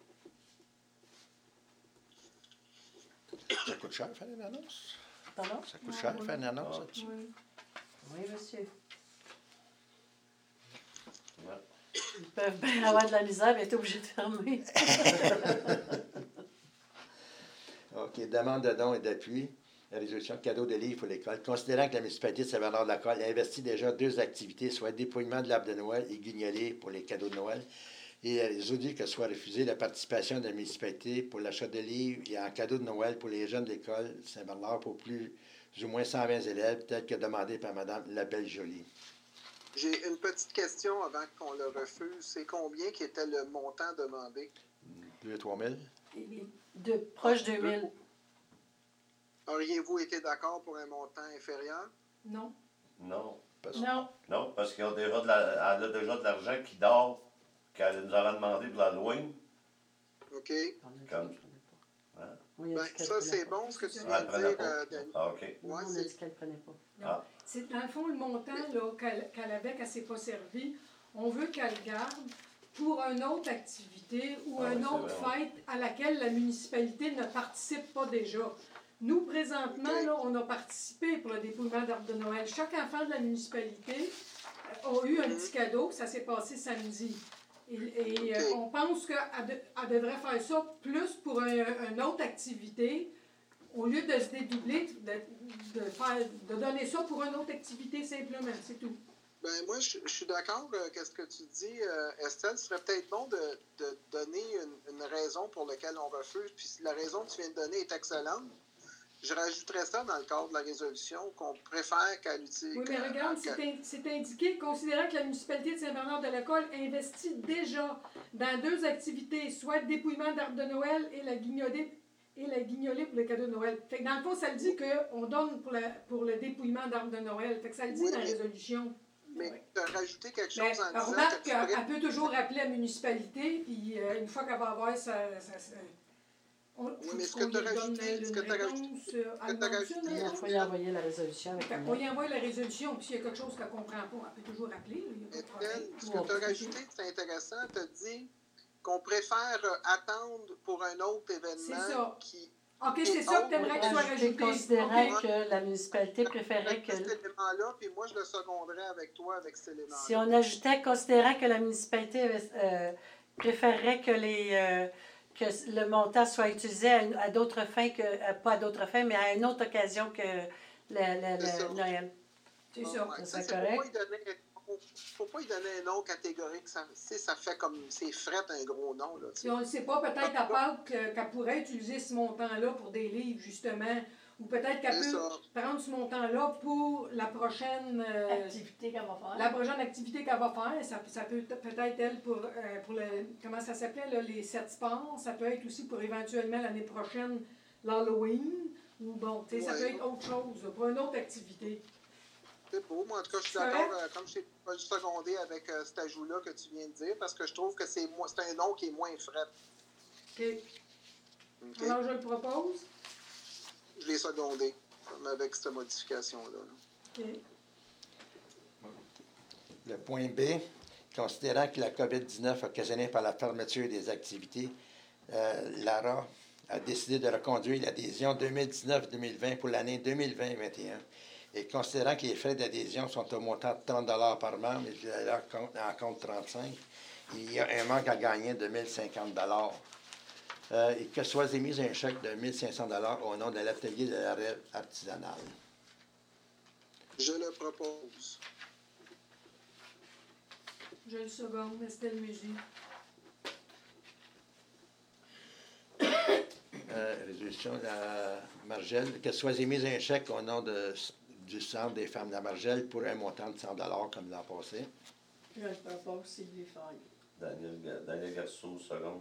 Ça coûte cher faire une annonce? Pardon? Ça coûte cher faire une annonce Ah. là-dessus? Oui. Oui, monsieur. Ouais. Ils peuvent bien avoir de la misère et être obligés de fermer. OK. Demande de dons et d'appui. La résolution cadeau de livres pour l'école. Considérant que la municipalité de Saint-Bernard-de-la-Colle a investi déjà deux activités, soit dépouillement de l'arbre de Noël et guignolé pour les cadeaux de Noël, et elle résolu que soit refusée la participation de la municipalité pour l'achat de livres et en cadeau de Noël pour les jeunes de l'école Saint-Bernard pour plus ou moins cent vingt élèves, tel que demandé par Mme Labelle-Joly. J'ai une petite question avant qu'on le refuse. C'est combien qui était le montant demandé? deux à trois mille. De proche de mille. Auriez-vous été d'accord pour un montant inférieur? Non. Non. Parce- Non. Non, parce qu'ils ont déjà de la, elle a déjà de l'argent qui dort, qu'elle nous avait demandé pour la loin. OK. Comme- Oui, il a Ben, dit qu'elle ça, prenait c'est pas. bon ce que tu Elle viens de prenait dire, pas. euh, Dani. Ah, OK. Non, Ouais, on a c'est- dit qu'elle ne prenait pas. Non. Ah. C'est, dans le fond, le montant là, qu'elle, qu'elle avait, qu'elle ne s'est pas servie, on veut qu'elle garde pour une autre activité ou Ah oui, une c'est autre vrai, fête à laquelle la municipalité ne participe pas déjà. Nous, présentement, Ok. là, on a participé pour le dépouillement d'arbre de Noël. Chaque enfant de la municipalité euh, a eu un petit cadeau, ça s'est passé samedi. Et, et, euh, Ok. on pense qu'elle de- elle devrait faire ça plus pour un- une autre activité, au lieu de se dédoubler, de, de, faire, de donner ça pour une autre activité simplement, c'est tout. Ben, moi, je, je suis d'accord avec ce que tu dis, euh, Estelle. Ce serait peut-être bon de, de donner une, une raison pour laquelle on refuse. Puis si la raison que tu viens de donner est excellente, je rajouterais ça dans le cadre de la résolution, qu'on préfère qu'elle utilise. Oui, mais regarde, c'est, in- c'est indiqué, considérant que la municipalité de Saint-Bernard-de-la-Colle investit déjà dans deux activités, soit le dépouillement d'arbres de Noël et la guignolée, et la guignolée pour le cadeau de Noël. Fait que dans le fond, ça le dit qu'on donne pour, la, pour le dépouillement d'arbres de Noël. Fait que ça le dit Oui, dans la mais- résolution. Mais de rajouter quelque Mais chose en disant remarque que tu qu'elle pourrais- elle peut toujours appeler la municipalité, puis euh, une fois qu'elle va avoir sa... sa, sa- on, Oui, faut mais ce qu'on que t'as lui donne, rajouté, euh, ce une que t'as réponse, rajouté- euh, ce que t'as elle rajouté, demande ça, Il faut y envoyer la résolution avec Fait une qu'on y envoie la résolution, puis s'il y a quelque chose qu'elle ne comprend pas, elle peut toujours appeler, là, il n'y a pas de Estelle, problème. ce que tu as rajouté, c'est intéressant. Tu as dit qu'on préfère euh, attendre pour un autre événement C'est ça. qui. OK, c'est ça que tu aimerais qu'il soit Ajouter, rajouté. considérant OK. que la municipalité préférait Avec que... cet élément-là, puis moi, je le seconderais avec toi avec cet élément-là. Si on ajoutait, considérant que la municipalité avait, euh, préférerait que, les, euh, que le montant soit utilisé à, à d'autres fins, que, à- pas à d'autres fins, mais à une autre occasion que la, la- C'est ça. la- Noël. C'est ça. Ouais, ça ça, serait c'est faut correct. pas y donner- faut- faut pas y donner un nom catégorique. Ça, tu sais, ça fait comme. C'est fret un gros nom. Là, tu sais. Si on ne le sait pas, peut-être à Pâques que- qu'elle pourrait utiliser ce montant-là pour des livres, justement. Ou peut-être qu'elle C'est peut ça. prendre ce montant-là pour la prochaine, euh, Activité qu'elle va faire. la prochaine activité qu'elle va faire. Ça, ça peut t- peut-être elle pour, euh, pour le, comment ça s'appelait, là, les sept sports. Ça peut être aussi pour éventuellement l'année prochaine l'Halloween. Ou bon, tu sais, ça Ouais. peut être autre chose, là, pour une autre activité. C'est beau. Moi, en tout cas, je suis C'est d'accord, correct? euh, comme je t'ai pas secondé avec euh, cet ajout-là que tu viens de dire, parce que je trouve que c'est mo- c'est un nom qui est moins fret. OK. OK? Alors, je le propose. Je l'ai secondé, comme avec cette modification-là. là. OK. Le point B, considérant que la COVID dix-neuf occasionnée par la fermeture des activités, euh, l'A R A a décidé de reconduire l'adhésion deux mille dix-neuf deux mille vingt pour l'année deux mille vingt vingt et un. Et considérant que les frais d'adhésion sont au montant de trente dollars par membre et que l'A R A en compte trente-cinq, il y a un manque à gagner de mille cinquante dollars. Euh, et que soit émis un chèque de mille cinq cents dollars au nom de l'atelier de la rêve artisanale. Je le propose. Je le seconde, Estelle Musique. Euh, résolution de la Margelle, que soit émise un chèque au nom de, du Centre des femmes de la Margelle pour un montant de cent dollars comme l'an passé. Je le propose, Sylvie Faille. Daniel, Ga- Daniel Garceau, second.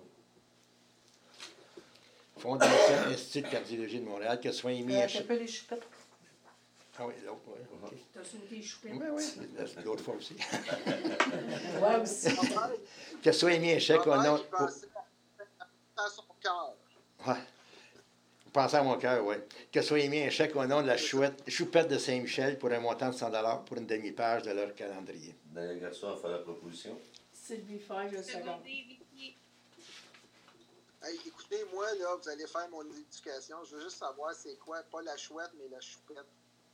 Fondation Institut de cardiologie de Montréal, que soit émis Euh, un un chèque. peu les chupettes. Ah oui, l'autre, oui. OK. T'as sauté les choupettes. Oui, oui, l'autre fois aussi. Ouais, aussi. Robert, Que soit émis un chèque au Robert, nom. il pensait à son cœur. Ouais. Vous pensez à mon cœur, oui. Que soit émis un chèque au nom de la chouette, choupette de Saint-Michel pour un montant de cent dollars pour une demi-page de leur calendrier. Daniel Garceau a fait la proposition. Sylvie Faille, je le seconde. Secondé, Vicky. Hey, écoutez, moi, là, vous allez faire mon éducation. Je veux juste savoir c'est quoi, pas la chouette, mais la choupette.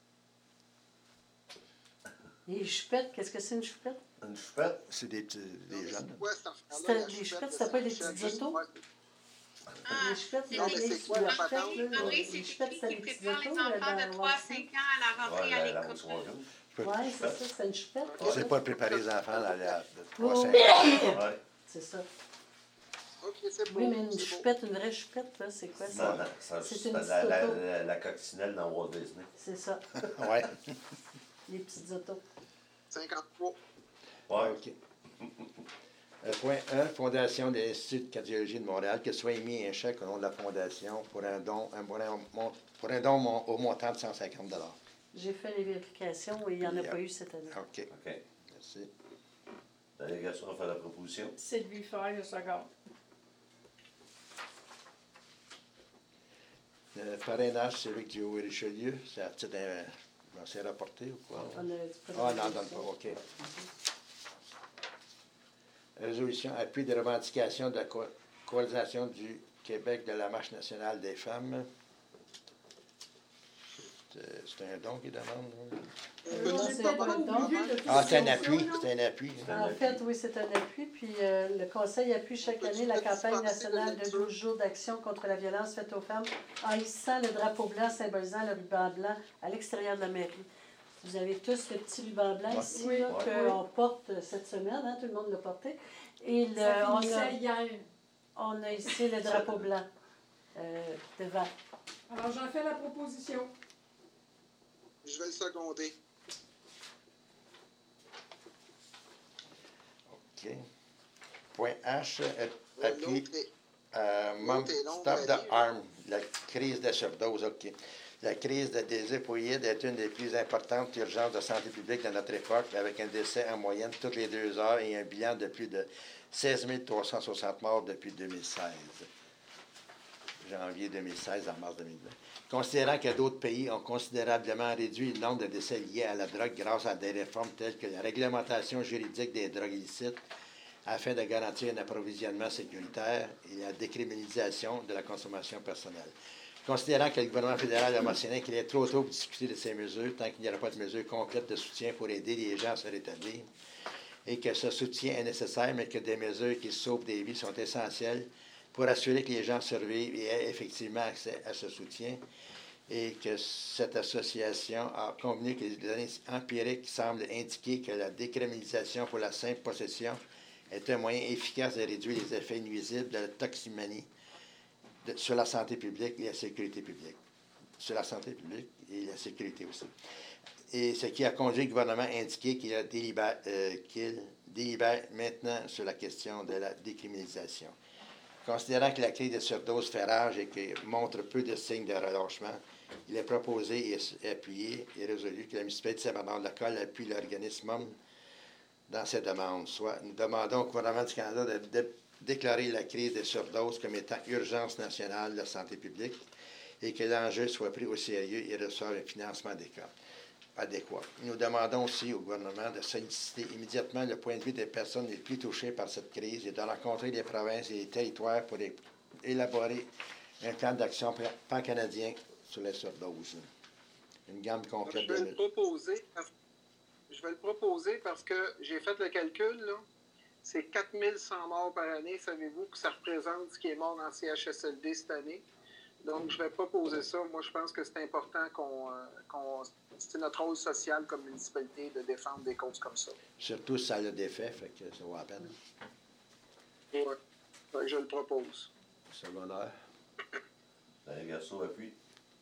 Les chupettes, qu'est-ce que c'est une choupette? Une choupette? C'est des petits des C'est jeunes. quoi cette affaire-là, C'était- la les choupette choupettes, de c'était pas des Saint-Michel? petites Juste autos? voir- Ah, Les chupettes, c'est non, des- mais c'est quoi les la chupettes, patente? là, André, les c'est chupettes, qui c'était qui des petites prépare les autos, enfants là, de dans trois à Wall cinq Street. ans à la rentrée Ouais, à la, la l'école. Volkswagen. Ouais, c'est ça, c'est une chupette. C'est pas préparer les enfants à la de Oh, trois, cinq. Ouais. c'est ça. Ok, c'est beau. Oui, mais une c'est beau. choupette, une vraie choupette, là, c'est quoi Non, ça? non, ça, C'est c'est une la, petite la, auto. la, la coccinelle dans Walt Disney. C'est ça, Ouais. les petites autos. cinquante-trois. Ouais. OK. Euh, point un, Fondation de l'Institut de cardiologie de Montréal, que soit émis un chèque au nom de la Fondation pour un don, un, pour un, mon- pour un don mon- au montant de cent cinquante dollars. J'ai fait les vérifications et il n'y en a Yeah. pas eu cette année. OK. OK. Merci. Daniel Garceau a fait la proposition. Sylvie Faille, je le seconde. Le parrainage civique du Haut-Richelieu, c'est à titre d'un. Bon, c'est rapporté ou quoi? On a dit pas de Ah, non, résolution. donne pas, OK. Résolution, appui des revendications de la co- coalisation du Québec de la Marche nationale des femmes. C'est c'est un don qu'ils demandent. hein? Euh, Non, On c'est n'est pas pas un don. obligé de tout Ah, c'est un ça, appui, là. c'est un appui. hein. En fait, oui, c'est un appui. Puis euh, le Conseil appuie chaque année la campagne nationale de douze jours d'action contre la violence faite aux femmes en hissant le drapeau blanc symbolisant le ruban blanc à l'extérieur de la mairie. Vous avez tous le petit ruban blanc Ouais. ici Oui. là, Ouais. qu'on porte cette semaine, hein, tout le monde l'a porté. Et le- Ça on, a, finissait hier. on a ici le drapeau blanc euh, devant. Alors, j'en fais la proposition. Je vais le seconder. OK. Point H, app- Ouais, appui l'autre est- à Mom l'autre est long, Stop the Valérie. Harm, la crise de surdose. OK. La crise de des opioïdes est une des plus importantes urgences de santé publique de notre époque, avec un décès en moyenne toutes les deux heures et un bilan de plus de seize mille trois cent soixante morts depuis deux mille seize. Janvier deux mille seize à mars deux mille vingt. Considérant que d'autres pays ont considérablement réduit le nombre de décès liés à la drogue grâce à des réformes telles que la réglementation juridique des drogues illicites afin de garantir un approvisionnement sécuritaire et la décriminalisation de la consommation personnelle. Considérant que le gouvernement fédéral a mentionné qu'il est trop tôt pour discuter de ces mesures tant qu'il n'y aura pas de mesures complètes de soutien pour aider les gens à se rétablir et que ce soutien est nécessaire, mais que des mesures qui sauvent des vies sont essentielles pour assurer que les gens survivent et aient effectivement accès à ce soutien, et que cette association a convenu que les données empiriques semblent indiquer que la décriminalisation pour la simple possession est un moyen efficace de réduire les effets nuisibles de la toximanie de- sur la santé publique et la sécurité publique. Sur la santé publique et la sécurité aussi. Et ce qui a conduit le gouvernement à indiquer qu'il a délibère, euh, qu'il délibère maintenant sur la question de la décriminalisation. Considérant que la crise de surdose fait rage et qu'elle montre peu de signes de relâchement, il est proposé et appuyé et résolu que la municipalité de Saint-Bernard-de-la-Colle appuie l'organisme dans ses demandes. Soit, nous demandons au gouvernement du Canada de, de déclarer la crise de surdose comme étant urgence nationale de la santé publique et que l'enjeu soit pris au sérieux et reçoive un financement adéquat. adéquat. Nous demandons aussi au gouvernement de solliciter immédiatement le point de vue des personnes les plus touchées par cette crise et de rencontrer les provinces et les territoires pour é- élaborer un plan d'action pan-canadien sur la surdose. Une gamme complète Je de vais le mesures. proposer parce, je vais le proposer parce que j'ai fait le calcul, là. C'est quatre mille cent morts par année. Savez-vous que ça représente ce qui est mort en C H S L D cette année? Donc, je vais proposer ça. Moi, je pense que c'est important qu'on... euh, qu'on c'est notre rôle social comme municipalité de défendre des causes comme ça. Surtout si ça a des faits, fait que ça vaut la peine. Ouais. Fait que je le propose. Secondaire. Alain Garceau appuie.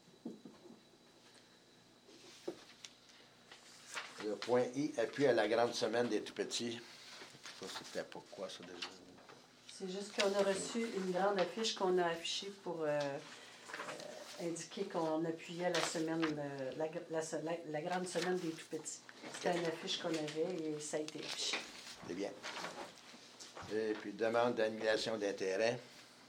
Le point I, appui à la grande semaine des tout-petits. Ça, c'était pourquoi ça déjà? C'est juste qu'on a reçu une grande affiche qu'on a affichée pour euh, euh, indiquer qu'on appuyait la semaine, euh, la, la, la, la grande semaine des tout-petits. C'était une affiche qu'on avait et ça a été affiché. C'est bien. Et puis, demande d'annulation d'intérêt.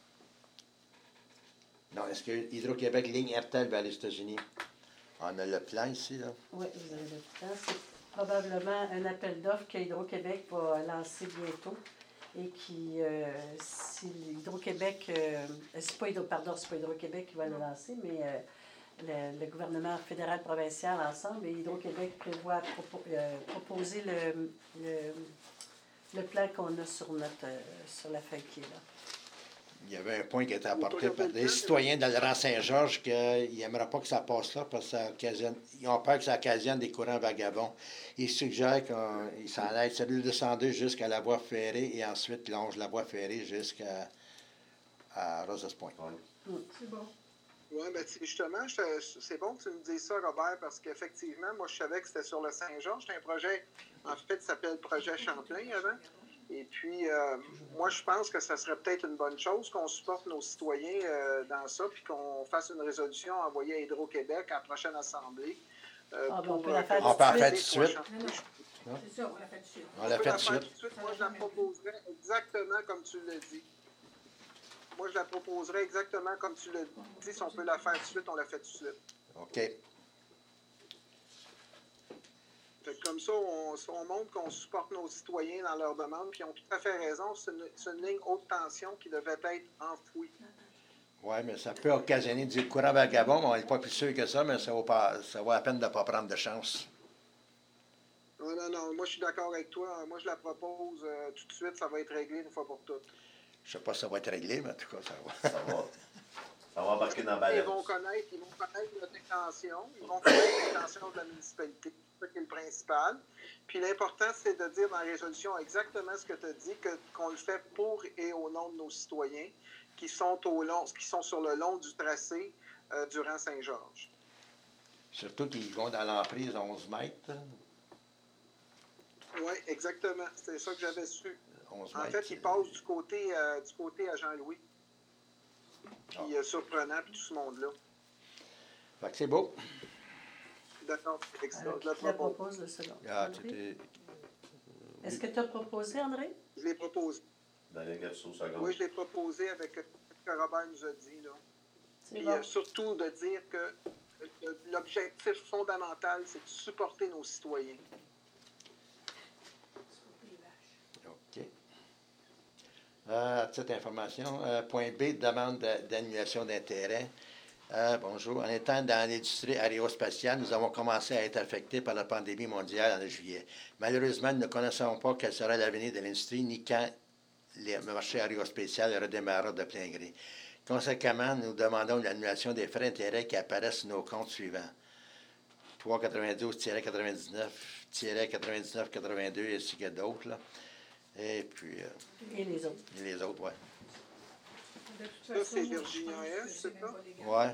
Non, est-ce que Hydro-Québec, ligne RTL vers les États-Unis? On a le plan ici, là. Oui, vous avez le plan. C'est probablement un appel d'offres que Hydro-Québec va lancer bientôt et qui, euh, si Hydro-Québec, euh, c'est pas Hydro, pardon, c'est pas Hydro-Québec qui va le lancer, mais euh, le, le gouvernement fédéral provincial ensemble et Hydro-Québec prévoit propo, euh, proposer le, le, le plan qu'on a sur notre euh, sur la feuille qui est là. Il y avait un point qui était apporté par des citoyens de le rang Saint-Georges qu'ils n'aimeraient pas que ça passe là parce que ça occasionne, ils ont peur que ça occasionne des courants vagabonds. Ils suggèrent qu'ils s'en aillent celui deux cent deux jusqu'à la voie ferrée et ensuite longe la voie ferrée jusqu'à à Roses Point. C'est bon. Oui, bien, justement, je- c'est bon que tu me dises ça, Robert, parce qu'effectivement, moi, je savais que c'était sur le Saint-Georges. C'était un projet, en fait, qui s'appelle Projet Champlain avant. Et puis, euh, moi, je pense que ça serait peut-être une bonne chose qu'on supporte nos citoyens euh, dans ça, puis qu'on fasse une résolution envoyée à Hydro-Québec à la prochaine assemblée. euh, Ah, ben, on pour, peut la euh, faire On peut la faire tout de pour suite. Champlain. Non, non. C'est ça, on l'a fait tout de suite. On On l'a peut fait la tout de faire suite. tout de suite. Moi, je la proposerais exactement comme tu l'as dit. Moi, je la proposerais exactement comme tu l'as dit. Si on peut la faire tout de suite, on la fait tout de suite. OK. Fait que comme ça, on, on montre qu'on supporte nos citoyens dans leurs demandes, puis ils ont tout à fait raison. C'est une, c'est une ligne haute tension qui devait être enfouie. Oui, mais ça peut occasionner du courant vagabond, mais on n'est pas plus sûr que ça, mais ça vaut, pas, ça vaut la peine de ne pas prendre de chance. Non, non, non. Moi, je suis d'accord avec toi. Moi, je la propose euh, tout de suite. Ça va être réglé une fois pour toutes. Je ne sais pas si ça va être réglé, mais en tout cas, ça va. Ça va. Ça va embarquer dans la Ils vont balance. connaître, ils vont connaître notre intention. Ils vont connaître l'intention de la municipalité. C'est ça qui est le principal. Puis l'important, c'est de dire dans la résolution exactement ce que tu as dit, que, qu'on le fait pour et au nom de nos citoyens qui sont, au long, qui sont sur le long du tracé euh, du rang Saint-Georges. Surtout qu'ils vont dans l'emprise onze mètres. Oui, exactement. C'est ça que j'avais su. onze En mètres. fait, ils passent du côté, euh, du côté à Jean-Louis. Puis euh, surprenant, puis tout ce monde-là. Fait que c'est beau. D'accord, avec ça, Alors, je le qui la propose. propose, le second? Ah, André? c'était- Est-ce que tu as proposé, André? Je l'ai proposé. Alain Garceau, seconde. Oui, je l'ai proposé avec ce que Robert nous a dit. Là. C'est Puis bon. euh, surtout de dire que euh, l'objectif fondamental, c'est de supporter nos citoyens. OK. Euh, petite information. Euh, point B, demande de- d'annulation d'intérêt. Euh, bonjour. En étant dans l'industrie aérospatiale, nous avons commencé à être affectés par la pandémie mondiale en juillet. Malheureusement, nous ne connaissons pas quel sera l'avenir de l'industrie ni quand le marché aérospatial redémarrera de plein gré. Conséquemment, nous demandons l'annulation des frais d'intérêt qui apparaissent sur nos comptes suivants. trois cent quatre-vingt-douze quatre-vingt-dix-neuf quatre-vingt-dix-neuf quatre-vingt-deux ainsi que d'autres. Là. Et puis, euh, Et les autres? et les autres, oui. De toute Ça, façon, c'est moi, je Virginia pense S, que c'est même ça? pas légal. Ouais.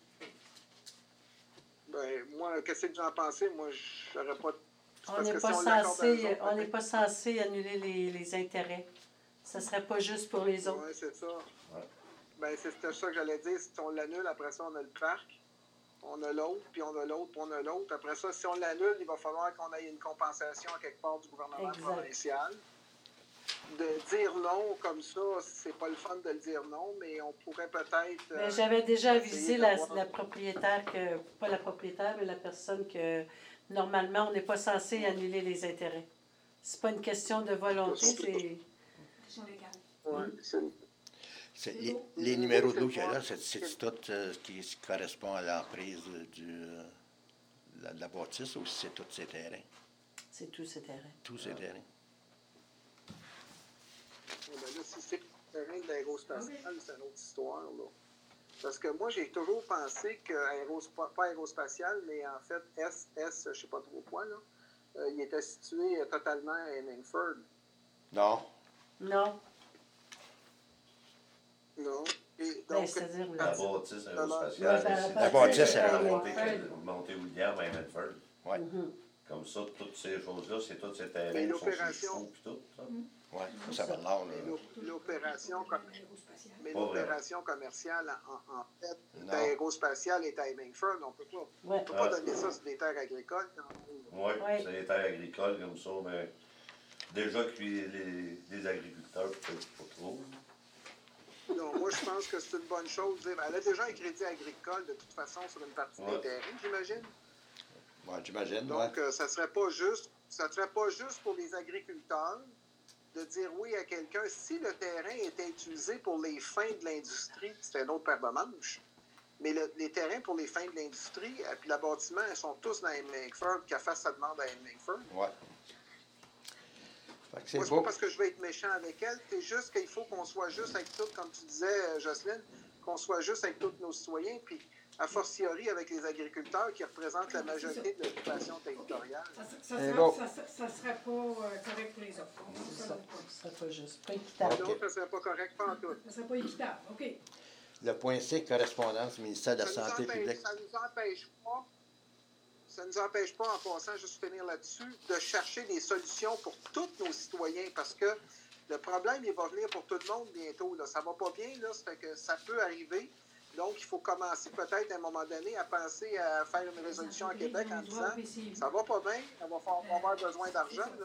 Ben, moi, qu'est-ce que vous en pensez? Moi, je n'aurais pas. c'est On parce n'est que pas, si on l'accorde à eux censé, autres, on n'est peut-être- pas censé annuler les, les intérêts. Ça ne serait pas juste pour les autres. Oui, c'est ça. Ben, c'était ça que j'allais dire. Si on l'annule, après ça, on a le parc. On a l'autre, puis on a l'autre, puis on a l'autre. Après ça, si on l'annule, il va falloir qu'on ait une compensation à quelque part du gouvernement Exact. provincial. De dire non comme ça, c'est pas le fun de le dire non, mais on pourrait peut-être. Mais euh, j'avais déjà essayer avisé la, d'avoir- la propriétaire, que, pas la propriétaire, mais la personne que normalement, on n'est pas censé annuler les intérêts. C'est pas une question de volonté, c'est. Question légale. ouais, c'est- C'est les, les numéros de l'eau qu'il y a là, c'est, c'est tout euh, ce qui, ce qui correspond à l'emprise du, euh, de la, de la bâtisse ou c'est tous ces terrains? C'est tout, ces terrains. Tous ces terrains. Ouais, ben là, si c'est le terrain de l'aérospatial, c'est une autre histoire. Là. Parce que moi, j'ai toujours pensé que aérospa- pas aérospatial, mais en fait, S, S, je ne sais pas trop quoi, là, euh, il était situé euh, totalement à Hemingford. Non. Non. Non. Et Ben, donc, c'est-à-dire, La la- bâtisse Ouais, aérospatiale, ben, c'est la La bâtisse, la elle- montée, Hemingford. montée William à Hemingford. Ouais. Mhm. Comme ça, toutes ces choses-là, c'est tous ces terrains Mais qui sont sur le l'opération- chevaux et tout. Ça. Ouais, ça, ça va de l'or, là. mais l'op- l'opération, com- mais Pas l'opération commerciale, en, en fait, Non. d'aérospatiale est à Hemingford. On peut pas, on Ouais. peut pas Ah. donner ça sur des terres agricoles. quand même. Oui, Ouais. c'est des terres agricoles comme ça, mais déjà que les, les, les agriculteurs, peut-être pas trop. Donc, moi, je pense que c'est une bonne chose. de dire, elle a déjà un crédit agricole, de toute façon, sur une partie Ouais. des terrains, j'imagine. Ouais, j'imagine, ouais. Donc, euh, ça serait pas juste, ça serait pas juste pour les agriculteurs de dire oui à quelqu'un. Si le terrain était utilisé pour les fins de l'industrie, c'est un autre paire de manches. Mais le- les terrains pour les fins de l'industrie, et puis le bâtiment, ils sont tous dans Hemingford, qu'elle fasse sa demande à Hemingford. Ouais. Fait que c'est Moi, c'est pas beau. parce que je vais être méchant avec elle, c'est juste qu'il faut qu'on soit juste avec tout, comme tu disais, euh, Jocelyne, qu'on soit juste avec tous nos citoyens, puis a fortiori avec les agriculteurs qui représentent la majorité de l'occupation territoriale. Ça, ça, Eh serait, bon. ça, ça- ça serait pas euh, correct pour les autres. On C'est ça ça. donne pas. Ce serait pas juste. Pas équitable. Ok. Donc, ça serait pas correct, pas en tout. Ça serait pas équitable. OK. Le point C, correspondance du ministère de la Ça nous Santé empêche- publique. Ça nous empêche pas, ça nous empêche pas, en passant, juste finir là-dessus, de chercher des solutions pour tous nos citoyens, parce que le problème, il va venir pour tout le monde bientôt. Là. Ça va pas bien, là, ça fait que ça peut arriver. Donc, il faut commencer peut-être à un moment donné à penser à faire une résolution à Québec en disant ça va pas bien, on va fa- on va avoir besoin d'argent. Là.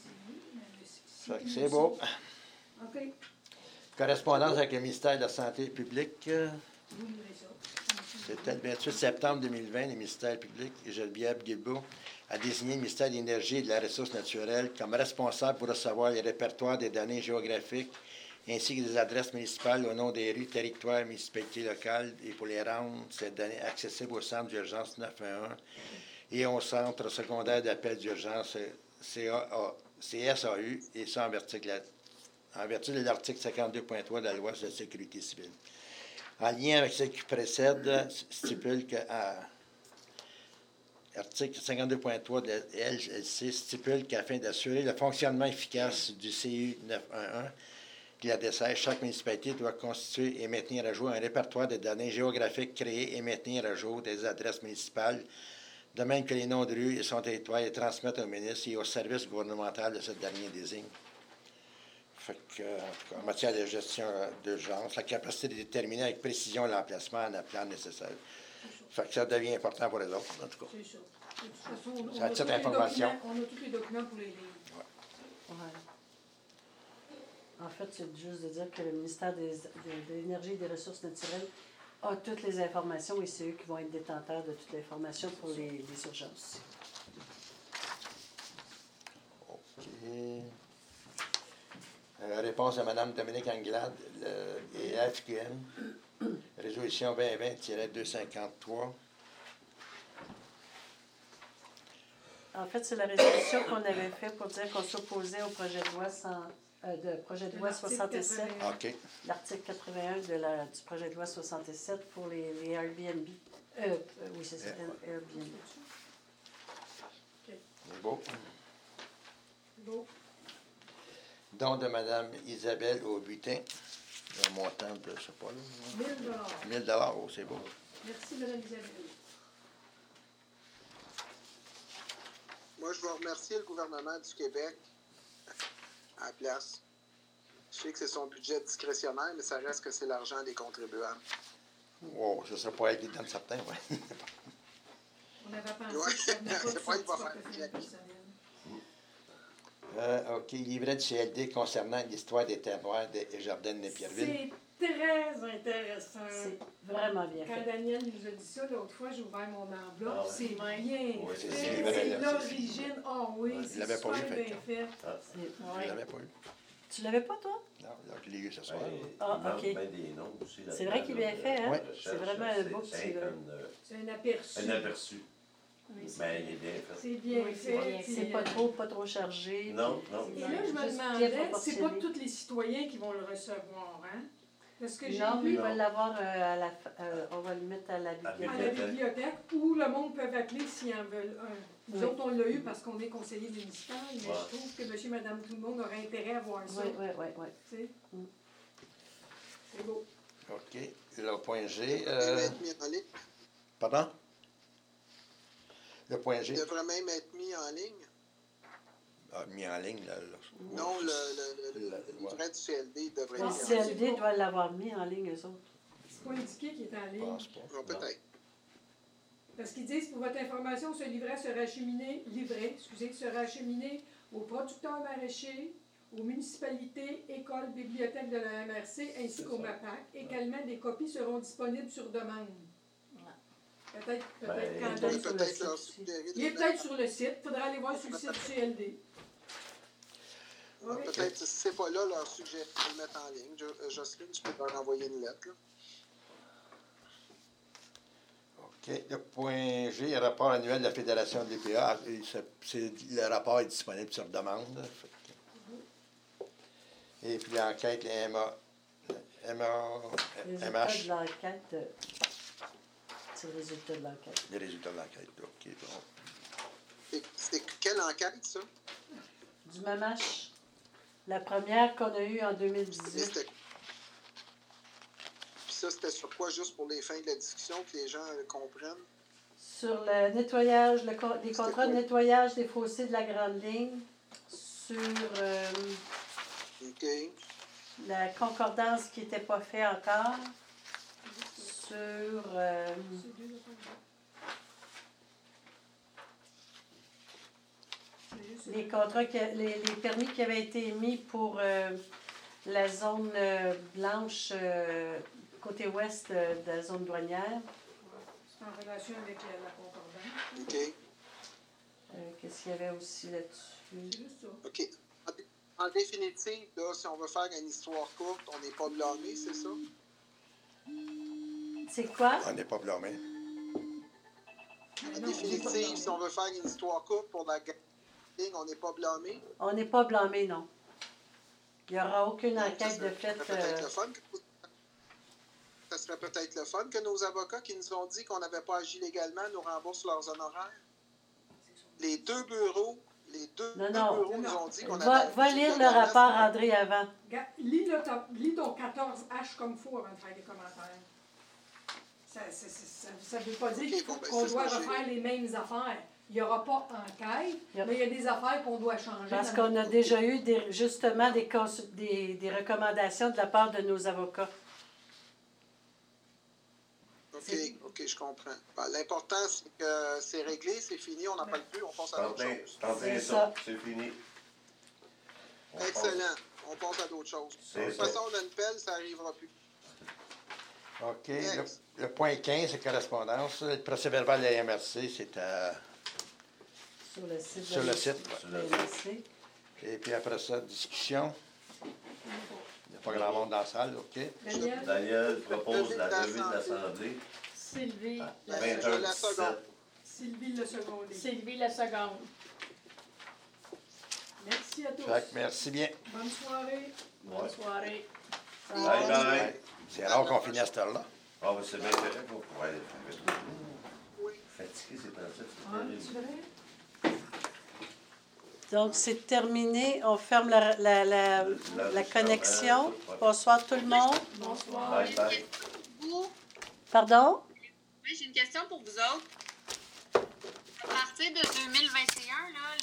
Fait que c'est beau. OK. Correspondance avec le ministère de la Santé publique. euh, Vous livrez ça. C'était le vingt-huit septembre deux mille vingt, le ministère public, Geneviève Guilbeault a désigné le ministère de l'Énergie et de la Ressource naturelle comme responsable pour recevoir les répertoires des données géographiques ainsi que des adresses municipales au nom des rues, territoires, municipalités locales et pour les rendre ces données accessibles au centre d'urgence neuf un un et au centre secondaire d'appel d'urgence C A A C S A U et ça en vertu de la- en vertu de l'article cinquante-deux point trois de la loi sur la sécurité civile. En lien avec ce qui précède, stipule que à l'article cinquante-deux point trois de la L G C stipule qu'afin d'assurer le fonctionnement efficace du C U neuf un un qui la dessert, chaque municipalité doit constituer et maintenir à jour un répertoire de données géographiques créé et maintenir à jour des adresses municipales, de même que les noms de rues et son territoire et transmettre au ministre et au service gouvernemental de ce dernier désigne. Fait que, en tout cas, en matière de gestion euh, d'urgence, la capacité de déterminer avec précision l'emplacement en appelant nécessaire. Fait que ça devient important pour les autres, en tout cas. C'est ça. De toute façon, on, C'est on à a titre tous les d'information. documents- on a tous les documents pour les lire. Ouais. En fait, c'est juste de dire que le ministère des, de, de l'Énergie et des Ressources naturelles a toutes les informations et c'est eux qui vont être détenteurs de toutes les informations pour les, les urgences. OK. Euh, réponse à Mme Dominique Anglade le, et F Q M. Résolution vingt vingt deux cent cinquante-trois. En fait, c'est la résolution qu'on avait faite pour dire qu'on s'opposait au projet de loi, cent, euh, de projet de loi L'article soixante-sept, quatre-vingt-un. OK. l'article quatre-vingt-un de la, du projet de loi soixante-sept pour les, les Airbnb. Euh, euh, oui, c'est ça, Airbnb. C'est beau. Beau. Don de Mme Isabelle Aubutin. Un montant de, je sais pas, là, mille dollars. mille dollars, oh, c'est beau. Merci, Mme Isabelle. Moi, je veux remercier le gouvernement du Québec à la place. Je sais que c'est son budget discrétionnaire, mais ça reste que c'est l'argent des contribuables. Wow, ce ne serait pas évident de certains, oui. On avait pensé Ouais, que ça venait pas c'est de pas, il va son faire portefeuille check. personnel. Euh, OK, livret du C L D concernant l'histoire des terres noires des jardins de Pierreville. C'est très intéressant. C'est vraiment bien Quand fait. Daniel nous a dit ça, l'autre fois, j'ai ouvert mon enveloppe. Ah ouais. C'est bien Oui, fait. c'est ce C'est livret-là, l'origine. Ah oui, Ouais, je c'est l'avais pas super lu, fait bien que- fait. Ah, C'est- Je ne l'avais pas eu. Tu l'avais pas, toi? Non, là, je l'ai eu ce soir. ben, Ah, il manque ok. bien des noms aussi. C'est là-dedans, vrai qu'il est bien là, fait, hein? de Ouais. C'est recherche, vraiment un c'est- beau c'est petit, là. un, euh, C'est un aperçu. un aperçu. Oui, c'est- Ben, il est bien fait. C'est bien Oui, c'est fait. bien. puis, C'est pas euh, trop, pas trop chargé. Non, puis- non. Et là, je me Juste bien demandais, c'est pas proportionné. tous les citoyens qui vont le recevoir, hein? De ce que j'ai Non, mais vu il va l'avoir euh, à la fa- euh, on va le mettre à la bibliothèque. à la bibliothèque, où le monde peut appeler s'ils en veulent un. Nous Oui. autres, on l'a eu parce qu'on est conseiller municipal, mais Ouais. je trouve que monsieur, madame, tout le monde aurait intérêt à voir ça. Oui, oui, oui, oui. Tu sais? Mm. C'est beau. OK. Le point G. Il va euh, être mis en ligne. Pardon? Le point Il G. devrait même être mis en ligne. Ah, mis en ligne, là. là. Non, le, le, le, Le- le livret du C L D devrait Le être Ah, mis en C ligne. L D doit l'avoir mis en ligne, eux autres. C'est pas indiqué qu'il est en Je ligne. pense pas. Ah, peut-être. Parce qu'ils disent, pour votre information, ce livret sera acheminé, livré, excusez, sera acheminé aux producteurs maraîchers, aux municipalités, écoles, bibliothèques de la M R C, ainsi qu'au MAPAC. Également, des copies seront disponibles sur demande. Peut-être, peut-être Ben, quand Oui, peut-être d'autres- sur le peut-être site leur aussi. suggérer de Il est le peut-être mettre. sur le site. Il faudra aller voir sur le site du C L D. Oui. Peut-être, si c'est pas là, leur suggérer de le mettre en ligne. Jo- euh, Jocelyne, tu peux leur envoyer une lettre. Là. OK. Le point G, rapport annuel de la Fédération de l'E P A. Et ça- c'est- Le rapport est disponible sur demande. Fait que- Et puis l'enquête, les M A. M A Les M résultats H. de l'enquête. euh, C'est le résultat de l'enquête. Les résultats de l'enquête. OK. Bon. C'est- C'est quelle enquête, ça? Du Mamache. La première qu'on a eue en deux mille Mais dix-huit. c'était- Puis ça, c'était sur quoi, juste pour les fins de la discussion, que les gens euh, comprennent? Sur le nettoyage, le, co- les C'était contrats de quoi? nettoyage des fossés de la Grande Ligne. Sur euh, OK. la concordance qui n'était pas faite encore. Sur euh, C'est deux autres. C'est juste- les contrats, qui- les, les permis qui avaient été émis pour euh, la zone euh, blanche euh, côté ouest euh, de la zone douanière. C'est en relation avec la, la concordance. OK. Euh, Qu'est-ce qu'il y avait aussi C'est là-dessus? juste ça. OK. En- En définitive, là, si on veut faire une histoire courte, on n'est pas blâmé, c'est ça? C'est quoi? On n'est pas blâmé. Mais En non, définitive, si on veut faire une histoire courte pour la ligne, on n'est pas blâmé. On n'est pas blâmé, non. Il n'y aura aucune Donc, ça enquête de serait fait. peut-être euh, le fun que- Ça serait peut-être le fun que nos avocats qui nous ont dit qu'on n'avait pas agi légalement nous remboursent leurs honoraires. Les deux bureaux, les deux, Non, deux non. bureaux nous ont dit qu'on avait Va, agi va lire le légalement. rapport, André, avant. Regarde, lis, le top- lis ton quatorze H comme faut avant de faire des commentaires. Ça ne veut pas dire Ok, qu'il faut bon, ben, qu'on c'est ce doit que j'ai. refaire les mêmes affaires. Il n'y aura pas enquête, Yep. mais il y a des affaires qu'on doit changer. Parce dans qu'on a notre- déjà eu des, justement des, cons- des, des recommandations de la part de nos avocats. OK, OK, je comprends. Ben, l'important, c'est que c'est réglé, c'est fini, on n'en parle plus, on passe à T'en d'autres plein, choses. t'en plein C'est ça, ça. c'est fini. On passe. Excellent. On passe à d'autres choses. C'est De toute ça. façon, on a une pelle, ça n'arrivera plus. OK. Le, Next. le point quinze, c'est correspondance. Le procès verbal de la M R C, c'est à... Sur le site. Sur de le la- site, Sur de le la M R C. Et puis après ça, discussion. Il n'y a pas grand monde dans la salle, OK. Daniel, Daniel propose la levée de l'Assemblée Sylvie, à la- Ben, vingt heures la dix-sept. seconde. Sylvie le secondé. Sylvie la seconde. Merci à tous. Fait que merci bien. Bonne soirée. Bonne Ouais. soirée. Bye bye. C'est rare qu'on finisse à cette heure-là. Ah, ben c'est bien correct pour pouvoir aller faire. Oui. Fatigué, c'est dans ça, c'est Ah, terrible. tu verrais? Donc, c'est terminé. On ferme la, la, la, La- la connexion. Bonsoir tout le monde. Bonsoir. Bye bye. Vous, Pardon? oui, j'ai une question pour vous autres. À partir de deux mille vingt et un, là,